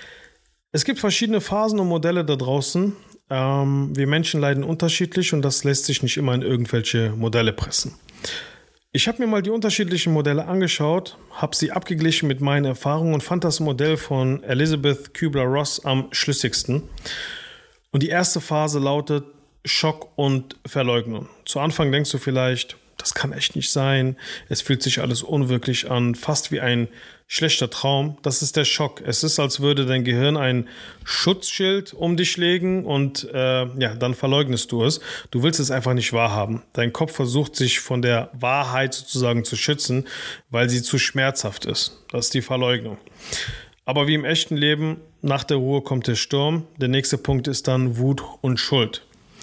Es gibt verschiedene Phasen und Modelle da draußen. Ähm, wir Menschen leiden unterschiedlich und das lässt sich nicht immer in irgendwelche Modelle pressen. Ich habe mir mal die unterschiedlichen Modelle angeschaut, habe sie abgeglichen mit meinen Erfahrungen und fand das Modell von Elizabeth Kübler-Ross am schlüssigsten. Und die erste Phase lautet Schock und Verleugnung. Zu Anfang denkst du vielleicht, das kann echt nicht sein. Es fühlt sich alles unwirklich an, fast wie ein schlechter Traum. Das ist der Schock. Es ist, als würde dein Gehirn ein Schutzschild um dich legen und äh, ja, dann verleugnest du es. Du willst es einfach nicht wahrhaben. Dein Kopf versucht, sich von der Wahrheit sozusagen zu schützen, weil sie zu schmerzhaft ist. Das ist die Verleugnung. Aber wie im echten Leben, nach der Ruhe kommt der Sturm. Der nächste Punkt ist dann Wut und Schuld.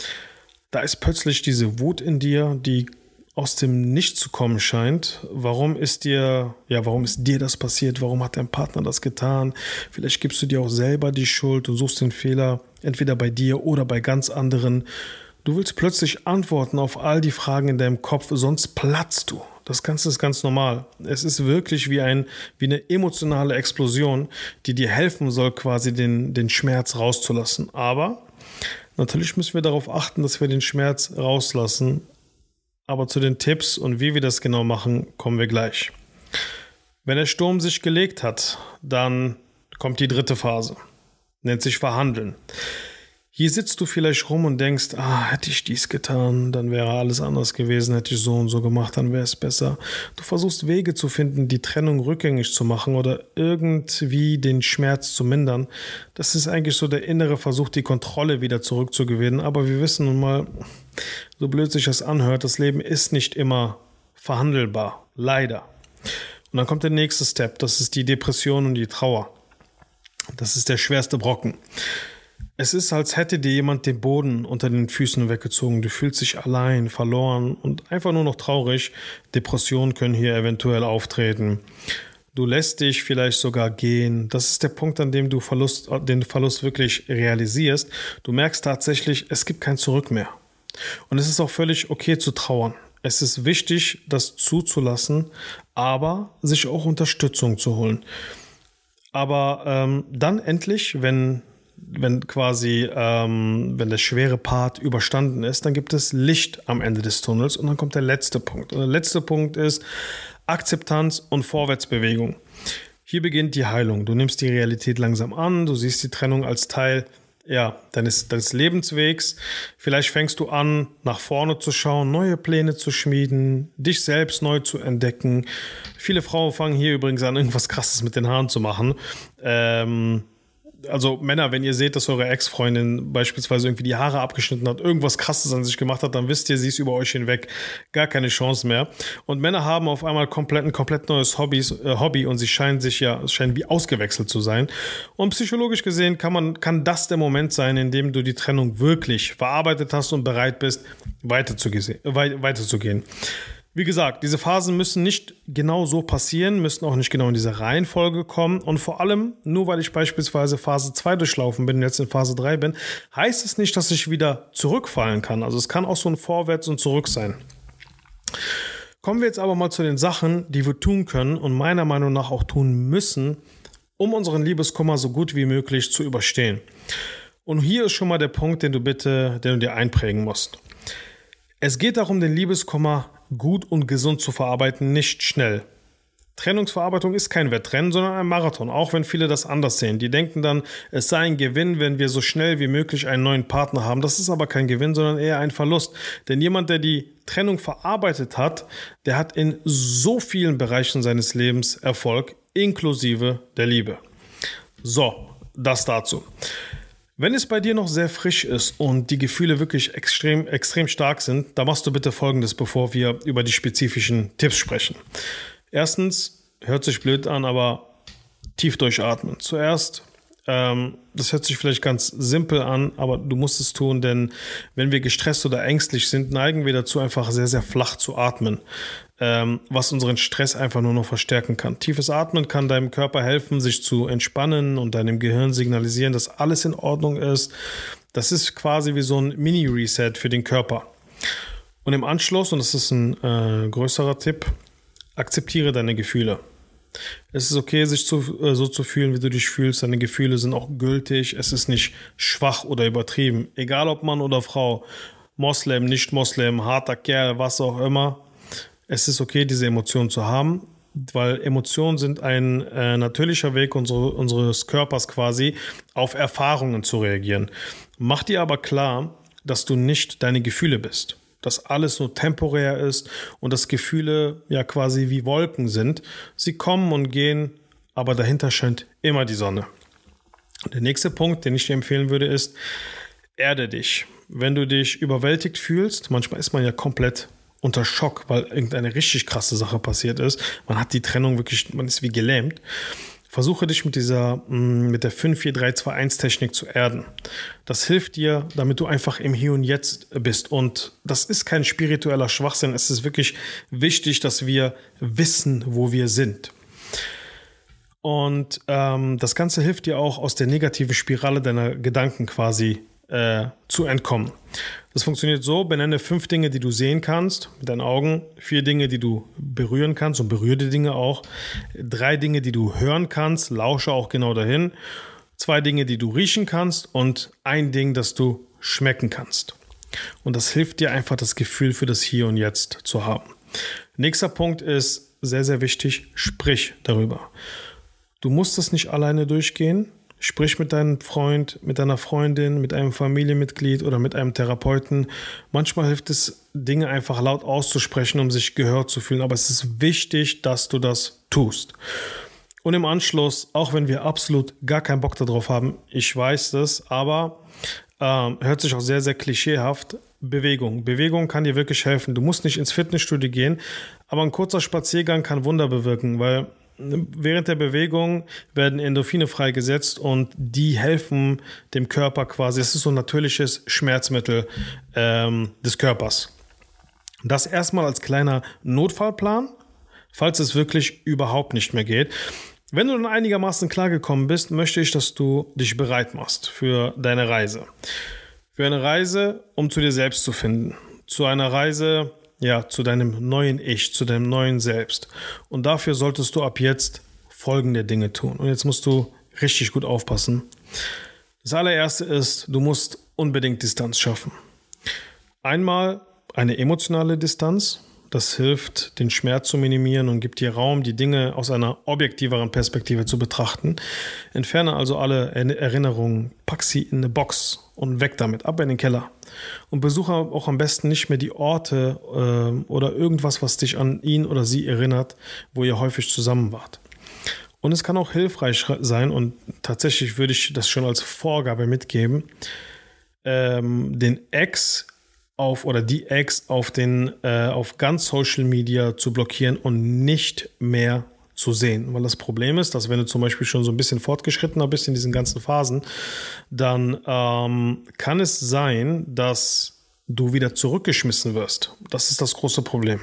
Da ist plötzlich diese Wut in dir, die aus dem Nichts zu kommen scheint. Warum ist dir, ja, warum ist dir das passiert? Warum hat dein Partner das getan? Vielleicht gibst du dir auch selber die Schuld und suchst den Fehler entweder bei dir oder bei ganz anderen. Du willst plötzlich Antworten auf all die Fragen in deinem Kopf, sonst platzt du. Das Ganze ist ganz normal. Es ist wirklich wie, ein, wie eine emotionale Explosion, die dir helfen soll, quasi den, den Schmerz rauszulassen. Aber natürlich müssen wir darauf achten, dass wir den Schmerz rauslassen. Aber zu den Tipps und wie wir das genau machen, kommen wir gleich. Wenn der Sturm sich gelegt hat, dann kommt die dritte Phase. Nennt sich Verhandeln. Hier sitzt du vielleicht rum und denkst, ah, hätte ich dies getan, dann wäre alles anders gewesen, hätte ich so und so gemacht, dann wäre es besser. Du versuchst Wege zu finden, die Trennung rückgängig zu machen oder irgendwie den Schmerz zu mindern. Das ist eigentlich so der innere Versuch, die Kontrolle wieder zurückzugewinnen. Aber wir wissen nun mal, so blöd sich das anhört, das Leben ist nicht immer verhandelbar, leider. Und dann kommt der nächste Step, das ist die Depression und die Trauer. Das ist der schwerste Brocken. Es ist, als hätte dir jemand den Boden unter den Füßen weggezogen. Du fühlst dich allein, verloren und einfach nur noch traurig. Depressionen können hier eventuell auftreten. Du lässt dich vielleicht sogar gehen. Das ist der Punkt, an dem du Verlust, den Verlust wirklich realisierst. Du merkst tatsächlich, es gibt kein Zurück mehr. Und es ist auch völlig okay zu trauern. Es ist wichtig, das zuzulassen, aber sich auch Unterstützung zu holen. Aber ähm, dann endlich, wenn wenn quasi, ähm, wenn der schwere Part überstanden ist, dann gibt es Licht am Ende des Tunnels und dann kommt der letzte Punkt. Und der letzte Punkt ist Akzeptanz und Vorwärtsbewegung. Hier beginnt die Heilung. Du nimmst die Realität langsam an, du siehst die Trennung als Teil ja, deines, deines Lebenswegs. Vielleicht fängst du an, nach vorne zu schauen, neue Pläne zu schmieden, dich selbst neu zu entdecken. Viele Frauen fangen hier übrigens an, irgendwas Krasses mit den Haaren zu machen. Ähm, Also Männer, wenn ihr seht, dass eure Ex-Freundin beispielsweise irgendwie die Haare abgeschnitten hat, irgendwas Krasses an sich gemacht hat, dann wisst ihr, sie ist über euch hinweg. Gar keine Chance mehr. Und Männer haben auf einmal komplett ein komplett neues Hobbys, äh, Hobby und sie scheinen sich ja, scheinen wie ausgewechselt zu sein. Und psychologisch gesehen kann man, kann das der Moment sein, in dem du die Trennung wirklich verarbeitet hast und bereit bist, weiterzugehen. weiterzugehen. Wie gesagt, diese Phasen müssen nicht genau so passieren, müssen auch nicht genau in dieser Reihenfolge kommen. Und vor allem, nur weil ich beispielsweise Phase zwei durchlaufen bin und jetzt in Phase drei bin, heißt es nicht, dass ich wieder zurückfallen kann. Also es kann auch so ein Vorwärts und Zurück sein. Kommen wir jetzt aber mal zu den Sachen, die wir tun können und meiner Meinung nach auch tun müssen, um unseren Liebeskummer so gut wie möglich zu überstehen. Und hier ist schon mal der Punkt, den du bitte, den du dir einprägen musst. Es geht darum, den Liebeskummer gut und gesund zu verarbeiten, nicht schnell. Trennungsverarbeitung ist kein Wettrennen, sondern ein Marathon, auch wenn viele das anders sehen. Die denken dann, es sei ein Gewinn, wenn wir so schnell wie möglich einen neuen Partner haben. Das ist aber kein Gewinn, sondern eher ein Verlust. Denn jemand, der die Trennung verarbeitet hat, der hat in so vielen Bereichen seines Lebens Erfolg, inklusive der Liebe. So, das dazu. Wenn es bei dir noch sehr frisch ist und die Gefühle wirklich extrem, extrem stark sind, dann machst du bitte Folgendes, bevor wir über die spezifischen Tipps sprechen. Erstens, hört sich blöd an, aber tief durchatmen. Zuerst, ähm, das hört sich vielleicht ganz simpel an, aber du musst es tun, denn wenn wir gestresst oder ängstlich sind, neigen wir dazu, einfach sehr, sehr flach zu atmen, ähm, was unseren Stress einfach nur noch verstärken kann. Tiefes Atmen kann deinem Körper helfen, sich zu entspannen und deinem Gehirn signalisieren, dass alles in Ordnung ist. Das ist quasi wie so ein Mini-Reset für den Körper. Und im Anschluss, und das ist ein äh, größerer Tipp, akzeptiere deine Gefühle. Es ist okay, sich zu, äh, so zu fühlen, wie du dich fühlst. Deine Gefühle sind auch gültig. Es ist nicht schwach oder übertrieben. Egal ob Mann oder Frau, Moslem, nicht Moslem, harter Kerl, was auch immer. Es ist okay, diese Emotionen zu haben, weil Emotionen sind ein äh, natürlicher Weg unsere, unseres Körpers quasi, auf Erfahrungen zu reagieren. Mach dir aber klar, dass du nicht deine Gefühle bist. Dass alles nur temporär ist und dass Gefühle ja quasi wie Wolken sind. Sie kommen und gehen, aber dahinter scheint immer die Sonne. Der nächste Punkt, den ich dir empfehlen würde, ist, erde dich. Wenn du dich überwältigt fühlst, manchmal ist man ja komplett unter Schock, weil irgendeine richtig krasse Sache passiert ist. Man hat die Trennung wirklich, man ist wie gelähmt. Versuche dich mit dieser, mit der fünf vier drei zwei eins Technik zu erden. Das hilft dir, damit du einfach im Hier und Jetzt bist. Und das ist kein spiritueller Schwachsinn. Es ist wirklich wichtig, dass wir wissen, wo wir sind. Und ähm, das Ganze hilft dir auch, aus der negativen Spirale deiner Gedanken quasi äh, zu entkommen. Das funktioniert so: benenne fünf Dinge, die du sehen kannst mit deinen Augen, vier Dinge, die du berühren kannst und berühre die Dinge auch, drei Dinge, die du hören kannst, lausche auch genau dahin, zwei Dinge, die du riechen kannst und ein Ding, das du schmecken kannst. Und das hilft dir einfach, das Gefühl für das Hier und Jetzt zu haben. Nächster Punkt ist sehr, sehr wichtig: sprich darüber. Du musst das nicht alleine durchgehen. Sprich mit deinem Freund, mit deiner Freundin, mit einem Familienmitglied oder mit einem Therapeuten. Manchmal hilft es, Dinge einfach laut auszusprechen, um sich gehört zu fühlen. Aber es ist wichtig, dass du das tust. Und im Anschluss, auch wenn wir absolut gar keinen Bock darauf haben, ich weiß das, aber ähm, hört sich auch sehr, sehr klischeehaft: Bewegung. Bewegung kann dir wirklich helfen. Du musst nicht ins Fitnessstudio gehen, aber ein kurzer Spaziergang kann Wunder bewirken, weil während der Bewegung werden Endorphine freigesetzt und die helfen dem Körper quasi. Es ist so ein natürliches Schmerzmittel ähm, des Körpers. Das erstmal als kleiner Notfallplan, falls es wirklich überhaupt nicht mehr geht. Wenn du dann einigermaßen klargekommen bist, möchte ich, dass du dich bereit machst für deine Reise. Für eine Reise, um zu dir selbst zu finden. Zu einer Reise, ja, zu deinem neuen Ich, zu deinem neuen Selbst. Und dafür solltest du ab jetzt folgende Dinge tun. Und jetzt musst du richtig gut aufpassen. Das allererste ist, du musst unbedingt Distanz schaffen. Einmal eine emotionale Distanz. Das hilft, den Schmerz zu minimieren und gibt dir Raum, die Dinge aus einer objektiveren Perspektive zu betrachten. Entferne also alle Erinnerungen, pack sie in eine Box und weg damit, ab in den Keller. Und besuche auch am besten nicht mehr die Orte äh, oder irgendwas, was dich an ihn oder sie erinnert, wo ihr häufig zusammen wart. Und es kann auch hilfreich sein, und tatsächlich würde ich das schon als Vorgabe mitgeben, ähm, den Ex auf oder die Ex auf den äh, auf ganz Social Media zu blockieren und nicht mehr zu sehen. Weil das Problem ist, dass wenn du zum Beispiel schon so ein bisschen fortgeschrittener bist in diesen ganzen Phasen, dann ähm, kann es sein, dass du wieder zurückgeschmissen wirst. Das ist das große Problem.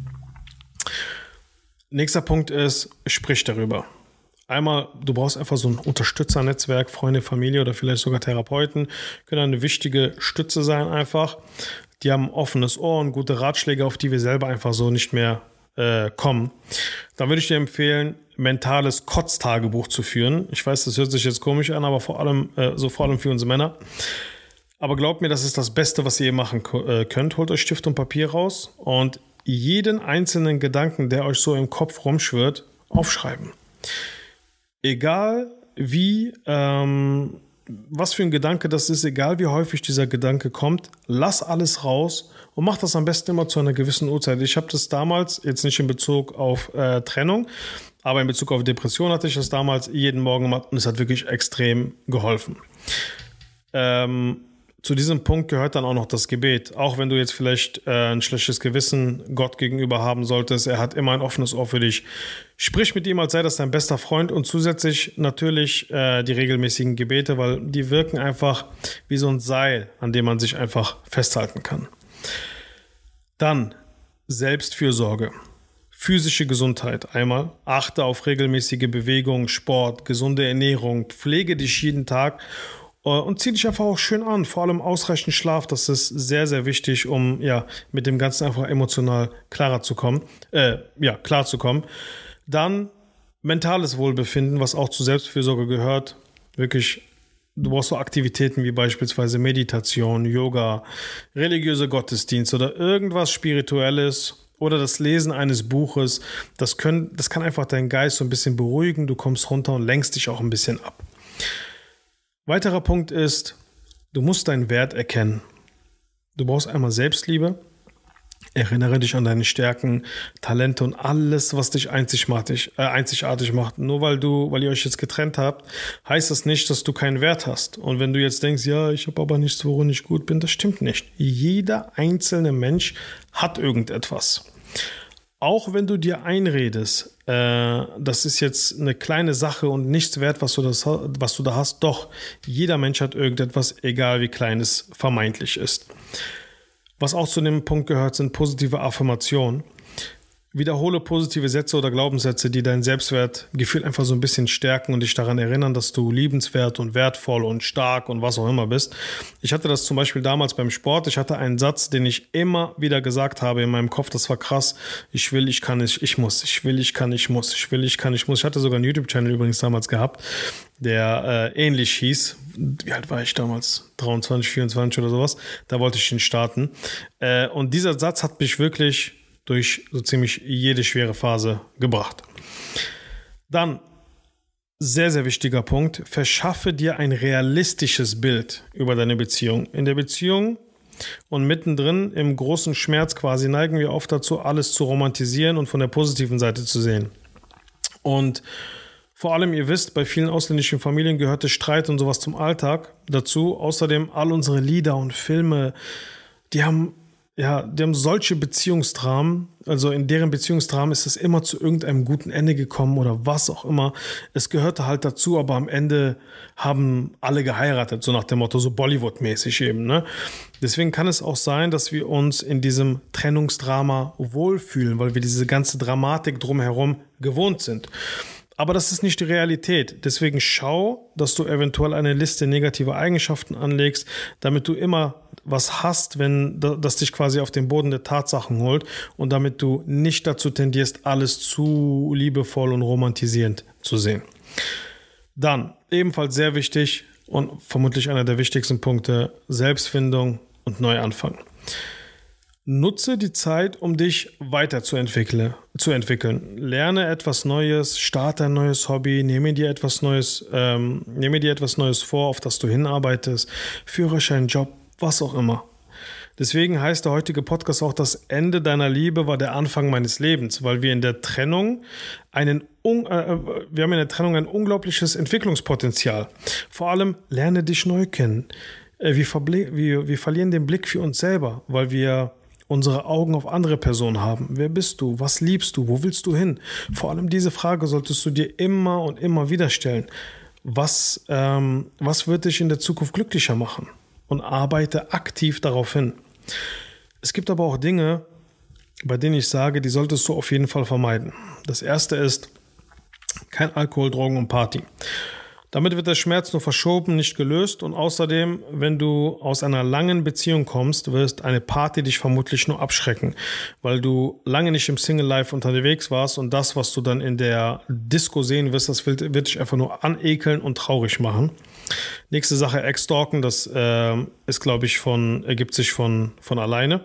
Nächster Punkt ist, sprich darüber. Einmal, du brauchst einfach so ein Unterstützernetzwerk, Freunde, Familie oder vielleicht sogar Therapeuten, können eine wichtige Stütze sein einfach. Die haben ein offenes Ohr und gute Ratschläge, auf die wir selber einfach so nicht mehr äh, kommen. Dann würde ich dir empfehlen, mentales Kotztagebuch zu führen. Ich weiß, das hört sich jetzt komisch an, aber vor allem, äh, so vor allem für uns Männer. Aber glaubt mir, das ist das Beste, was ihr machen äh, könnt. Holt euch Stift und Papier raus und jeden einzelnen Gedanken, der euch so im Kopf rumschwirrt, aufschreiben. Egal wie, ähm, was für ein Gedanke das ist, egal wie häufig dieser Gedanke kommt, lass alles raus und mach das am besten immer zu einer gewissen Uhrzeit. Ich habe das damals, jetzt nicht in Bezug auf äh, Trennung, aber in Bezug auf Depression hatte ich das damals jeden Morgen gemacht und es hat wirklich extrem geholfen. Ähm, Zu diesem Punkt gehört dann auch noch das Gebet. Auch wenn du jetzt vielleicht äh, ein schlechtes Gewissen Gott gegenüber haben solltest, er hat immer ein offenes Ohr für dich. Sprich mit ihm, als sei das dein bester Freund, und zusätzlich natürlich äh, die regelmäßigen Gebete, weil die wirken einfach wie so ein Seil, an dem man sich einfach festhalten kann. Dann Selbstfürsorge. Physische Gesundheit. Einmal achte auf regelmäßige Bewegung, Sport, gesunde Ernährung, pflege dich jeden Tag und zieh dich einfach auch schön an, vor allem ausreichend Schlaf, das ist sehr, sehr wichtig, um ja mit dem Ganzen einfach emotional klarer zu kommen, äh, ja, klar zu kommen. Dann mentales Wohlbefinden, was auch zur Selbstfürsorge gehört. Wirklich, du brauchst so Aktivitäten wie beispielsweise Meditation, Yoga, religiöse Gottesdienste oder irgendwas Spirituelles oder das Lesen eines Buches. Das können, das kann einfach deinen Geist so ein bisschen beruhigen, du kommst runter und lenkst dich auch ein bisschen ab. Weiterer Punkt ist, du musst deinen Wert erkennen. Du brauchst einmal Selbstliebe. Erinnere dich an deine Stärken, Talente und alles, was dich einzigartig, äh, einzigartig macht. Nur weil du, weil ihr euch jetzt getrennt habt, heißt das nicht, dass du keinen Wert hast. Und wenn du jetzt denkst, ja, ich habe aber nichts, worin ich gut bin, das stimmt nicht. Jeder einzelne Mensch hat irgendetwas. auch wenn du dir einredest, äh, das ist jetzt eine kleine Sache und nichts wert, was du, das, was du da hast, doch, jeder Mensch hat irgendetwas, egal wie klein es vermeintlich ist. Was auch zu dem Punkt gehört, sind positive Affirmationen. Wiederhole positive Sätze oder Glaubenssätze, die dein Selbstwertgefühl einfach so ein bisschen stärken und dich daran erinnern, dass du liebenswert und wertvoll und stark und was auch immer bist. Ich hatte das zum Beispiel damals beim Sport. Ich hatte einen Satz, den ich immer wieder gesagt habe in meinem Kopf. Das war krass. Ich will, ich kann, ich, ich muss. Ich will, ich kann, ich muss. Ich will, ich kann, ich muss. Ich hatte sogar einen YouTube-Channel übrigens damals gehabt, der äh, ähnlich hieß. Wie alt war ich damals? dreiundzwanzig, vierundzwanzig oder sowas. Da wollte ich ihn starten. Äh, und dieser Satz hat mich wirklich durch so ziemlich jede schwere Phase gebracht. Dann, sehr, sehr wichtiger Punkt, verschaffe dir ein realistisches Bild über deine Beziehung. In der Beziehung und mittendrin im großen Schmerz quasi neigen wir oft dazu, alles zu romantisieren und von der positiven Seite zu sehen. Und vor allem, ihr wisst, bei vielen ausländischen Familien gehörte Streit und sowas zum Alltag dazu. Außerdem all unsere Lieder und Filme, die haben Ja, die haben solche Beziehungsdramen, also in deren Beziehungsdramen ist es immer zu irgendeinem guten Ende gekommen oder was auch immer. Es gehörte halt dazu, aber am Ende haben alle geheiratet, so nach dem Motto, so Bollywood-mäßig eben, ne? Deswegen kann es auch sein, dass wir uns in diesem Trennungsdrama wohlfühlen, weil wir diese ganze Dramatik drumherum gewohnt sind. Aber das ist nicht die Realität. Deswegen schau, dass du eventuell eine Liste negativer Eigenschaften anlegst, damit du immer was hast, wenn das dich quasi auf den Boden der Tatsachen holt und damit du nicht dazu tendierst, alles zu liebevoll und romantisierend zu sehen. Dann, ebenfalls sehr wichtig und vermutlich einer der wichtigsten Punkte, Selbstfindung und Neuanfang. Nutze die Zeit, um dich weiterzuentwickeln. Zu entwickeln. Lerne etwas Neues, starte ein neues Hobby, nehme dir etwas Neues, ähm, nehme dir etwas Neues vor, auf das du hinarbeitest, Führerschein, Job, was auch immer. Deswegen heißt der heutige Podcast auch, das Ende deiner Liebe war der Anfang meines Lebens, weil wir in der Trennung einen, un, äh, wir haben in der Trennung ein unglaubliches Entwicklungspotenzial. Vor allem lerne dich neu kennen. Äh, wir, verble- wir, wir verlieren den Blick für uns selber, weil wir unsere Augen auf andere Personen haben. Wer bist du? Was liebst du? Wo willst du hin? Vor allem diese Frage solltest du dir immer und immer wieder stellen. Was, ähm, was wird dich in der Zukunft glücklicher machen? Und arbeite aktiv darauf hin. Es gibt aber auch Dinge, bei denen ich sage, die solltest du auf jeden Fall vermeiden. Das erste ist kein Alkohol, Drogen und Party. Damit wird der Schmerz nur verschoben, nicht gelöst. Und außerdem, wenn du aus einer langen Beziehung kommst, wirst eine Party dich vermutlich nur abschrecken, weil du lange nicht im Single-Life unterwegs warst und das, was du dann in der Disco sehen wirst, das wird, wird dich einfach nur anekeln und traurig machen. Nächste Sache, Ex-Stalken, das äh, ist, glaube ich, von, ergibt sich von, von alleine.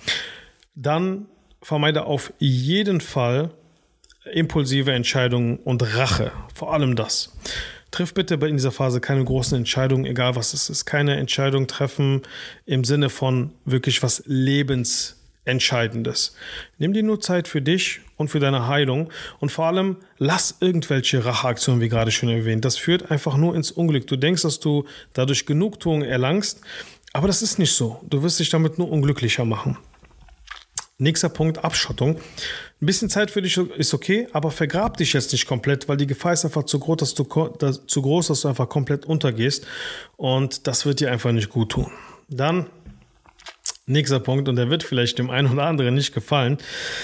Dann vermeide auf jeden Fall impulsive Entscheidungen und Rache, vor allem das. Triff bitte in dieser Phase keine großen Entscheidungen, egal was es ist. Keine Entscheidung treffen im Sinne von wirklich was Lebensentscheidendes. Nimm dir nur Zeit für dich und für deine Heilung und vor allem lass irgendwelche Racheaktionen, wie gerade schon erwähnt. Das führt einfach nur ins Unglück. Du denkst, dass du dadurch Genugtuung erlangst, aber das ist nicht so. Du wirst dich damit nur unglücklicher machen. Nächster Punkt, Abschottung. Ein bisschen Zeit für dich ist okay, aber vergrab dich jetzt nicht komplett, weil die Gefahr ist einfach zu groß, dass du, dass, zu groß, dass du einfach komplett untergehst und das wird dir einfach nicht gut tun. Dann, nächster Punkt, und der wird vielleicht dem einen oder anderen nicht gefallen,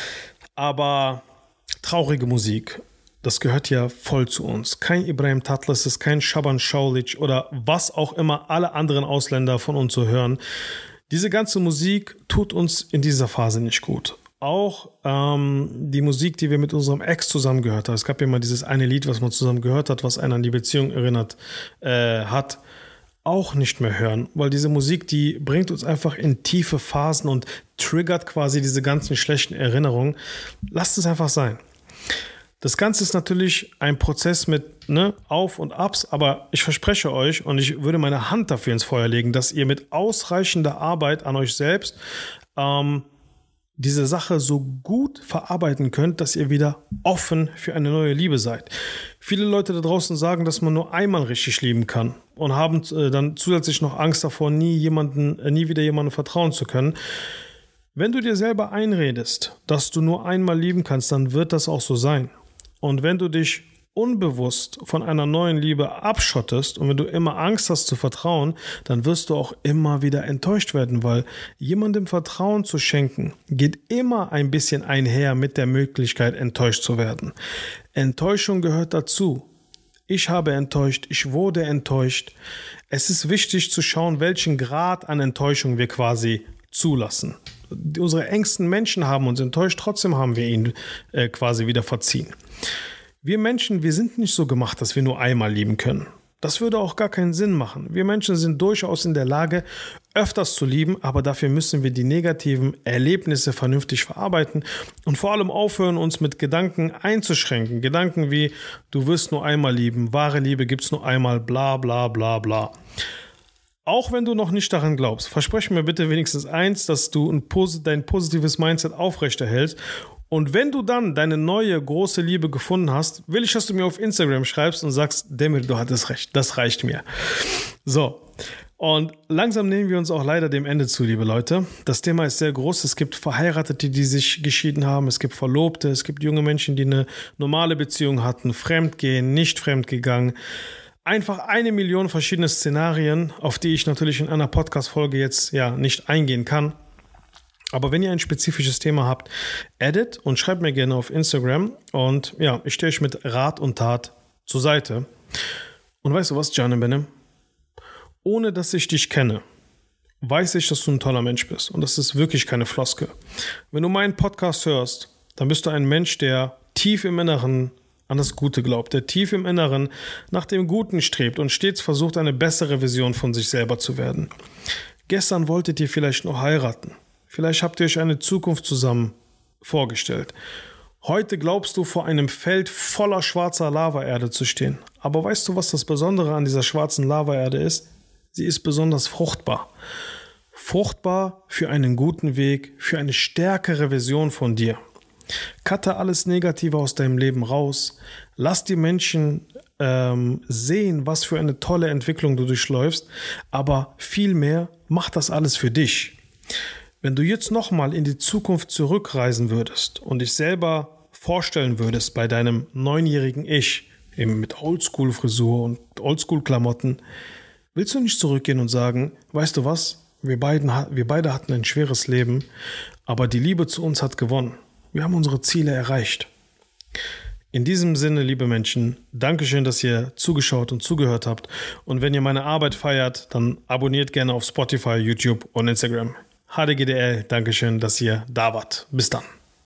aber traurige Musik, das gehört ja voll zu uns. Kein Ibrahim Tatlıses, kein Şaban Şaulic oder was auch immer alle anderen Ausländer von uns so hören. Diese ganze Musik tut uns in dieser Phase nicht gut. Auch ähm, die Musik, die wir mit unserem Ex zusammen gehört haben. Es gab ja mal dieses eine Lied, was man zusammen gehört hat, was einen an die Beziehung erinnert äh, hat. Auch nicht mehr hören, weil diese Musik, die bringt uns einfach in tiefe Phasen und triggert quasi diese ganzen schlechten Erinnerungen. Lasst es einfach sein. Das Ganze ist natürlich ein Prozess mit ne, Auf- und Abs, aber ich verspreche euch und ich würde meine Hand dafür ins Feuer legen, dass ihr mit ausreichender Arbeit an euch selbst ähm, diese Sache so gut verarbeiten könnt, dass ihr wieder offen für eine neue Liebe seid. Viele Leute da draußen sagen, dass man nur einmal richtig lieben kann und haben äh, dann zusätzlich noch Angst davor, nie jemanden, äh, nie wieder jemandem vertrauen zu können. Wenn du dir selber einredest, dass du nur einmal lieben kannst, dann wird das auch so sein. Und wenn du dich unbewusst von einer neuen Liebe abschottest und wenn du immer Angst hast zu vertrauen, dann wirst du auch immer wieder enttäuscht werden, weil jemandem Vertrauen zu schenken, geht immer ein bisschen einher mit der Möglichkeit, enttäuscht zu werden. Enttäuschung gehört dazu. Ich habe enttäuscht, ich wurde enttäuscht. Es ist wichtig zu schauen, welchen Grad an Enttäuschung wir quasi zulassen. Unsere engsten Menschen haben uns enttäuscht, trotzdem haben wir ihn äh, quasi wieder verziehen. Wir Menschen, wir sind nicht so gemacht, dass wir nur einmal lieben können. Das würde auch gar keinen Sinn machen. Wir Menschen sind durchaus in der Lage, öfters zu lieben, aber dafür müssen wir die negativen Erlebnisse vernünftig verarbeiten und vor allem aufhören, uns mit Gedanken einzuschränken. Gedanken wie, du wirst nur einmal lieben, wahre Liebe gibt es nur einmal, bla bla bla bla. Auch wenn du noch nicht daran glaubst, versprich mir bitte wenigstens eins, dass du ein, dein positives Mindset aufrechterhältst. Und wenn du dann deine neue große Liebe gefunden hast, will ich, dass du mir auf Instagram schreibst und sagst, Demir, du hattest recht, das reicht mir. So, und langsam nehmen wir uns auch leider dem Ende zu, liebe Leute. Das Thema ist sehr groß. Es gibt Verheiratete, die sich geschieden haben. Es gibt Verlobte, es gibt junge Menschen, die eine normale Beziehung hatten, fremdgehen, nicht fremdgegangen. Einfach eine Million verschiedene Szenarien, auf die ich natürlich in einer Podcast-Folge jetzt ja nicht eingehen kann. Aber wenn ihr ein spezifisches Thema habt, edit und schreibt mir gerne auf Instagram. Und ja, ich stehe euch mit Rat und Tat zur Seite. Und weißt du was, Can Benem? Ohne dass ich dich kenne, weiß ich, dass du ein toller Mensch bist. Und das ist wirklich keine Floskel. Wenn du meinen Podcast hörst, dann bist du ein Mensch, der tief im Inneren an das Gute glaubt, der tief im Inneren nach dem Guten strebt und stets versucht, eine bessere Version von sich selber zu werden. Gestern wolltet ihr vielleicht noch heiraten. Vielleicht habt ihr euch eine Zukunft zusammen vorgestellt. Heute glaubst du, vor einem Feld voller schwarzer Lavaerde zu stehen. Aber weißt du, was das Besondere an dieser schwarzen Lavaerde ist? Sie ist besonders fruchtbar. Fruchtbar für einen guten Weg, für eine stärkere Version von dir. Cutte alles Negative aus deinem Leben raus. Lass die Menschen ähm, sehen, was für eine tolle Entwicklung du durchläufst. Aber vielmehr mach das alles für dich. Wenn du jetzt nochmal in die Zukunft zurückreisen würdest und dich selber vorstellen würdest bei deinem neunjährigen Ich, eben mit Oldschool-Frisur und Oldschool-Klamotten, willst du nicht zurückgehen und sagen, weißt du was, wir, beiden, wir beide hatten ein schweres Leben, aber die Liebe zu uns hat gewonnen. Wir haben unsere Ziele erreicht. In diesem Sinne, liebe Menschen, Dankeschön, dass ihr zugeschaut und zugehört habt. Und wenn ihr meine Arbeit feiert, dann abonniert gerne auf Spotify, YouTube und Instagram. H D G D L, Dankeschön, dass ihr da wart. Bis dann.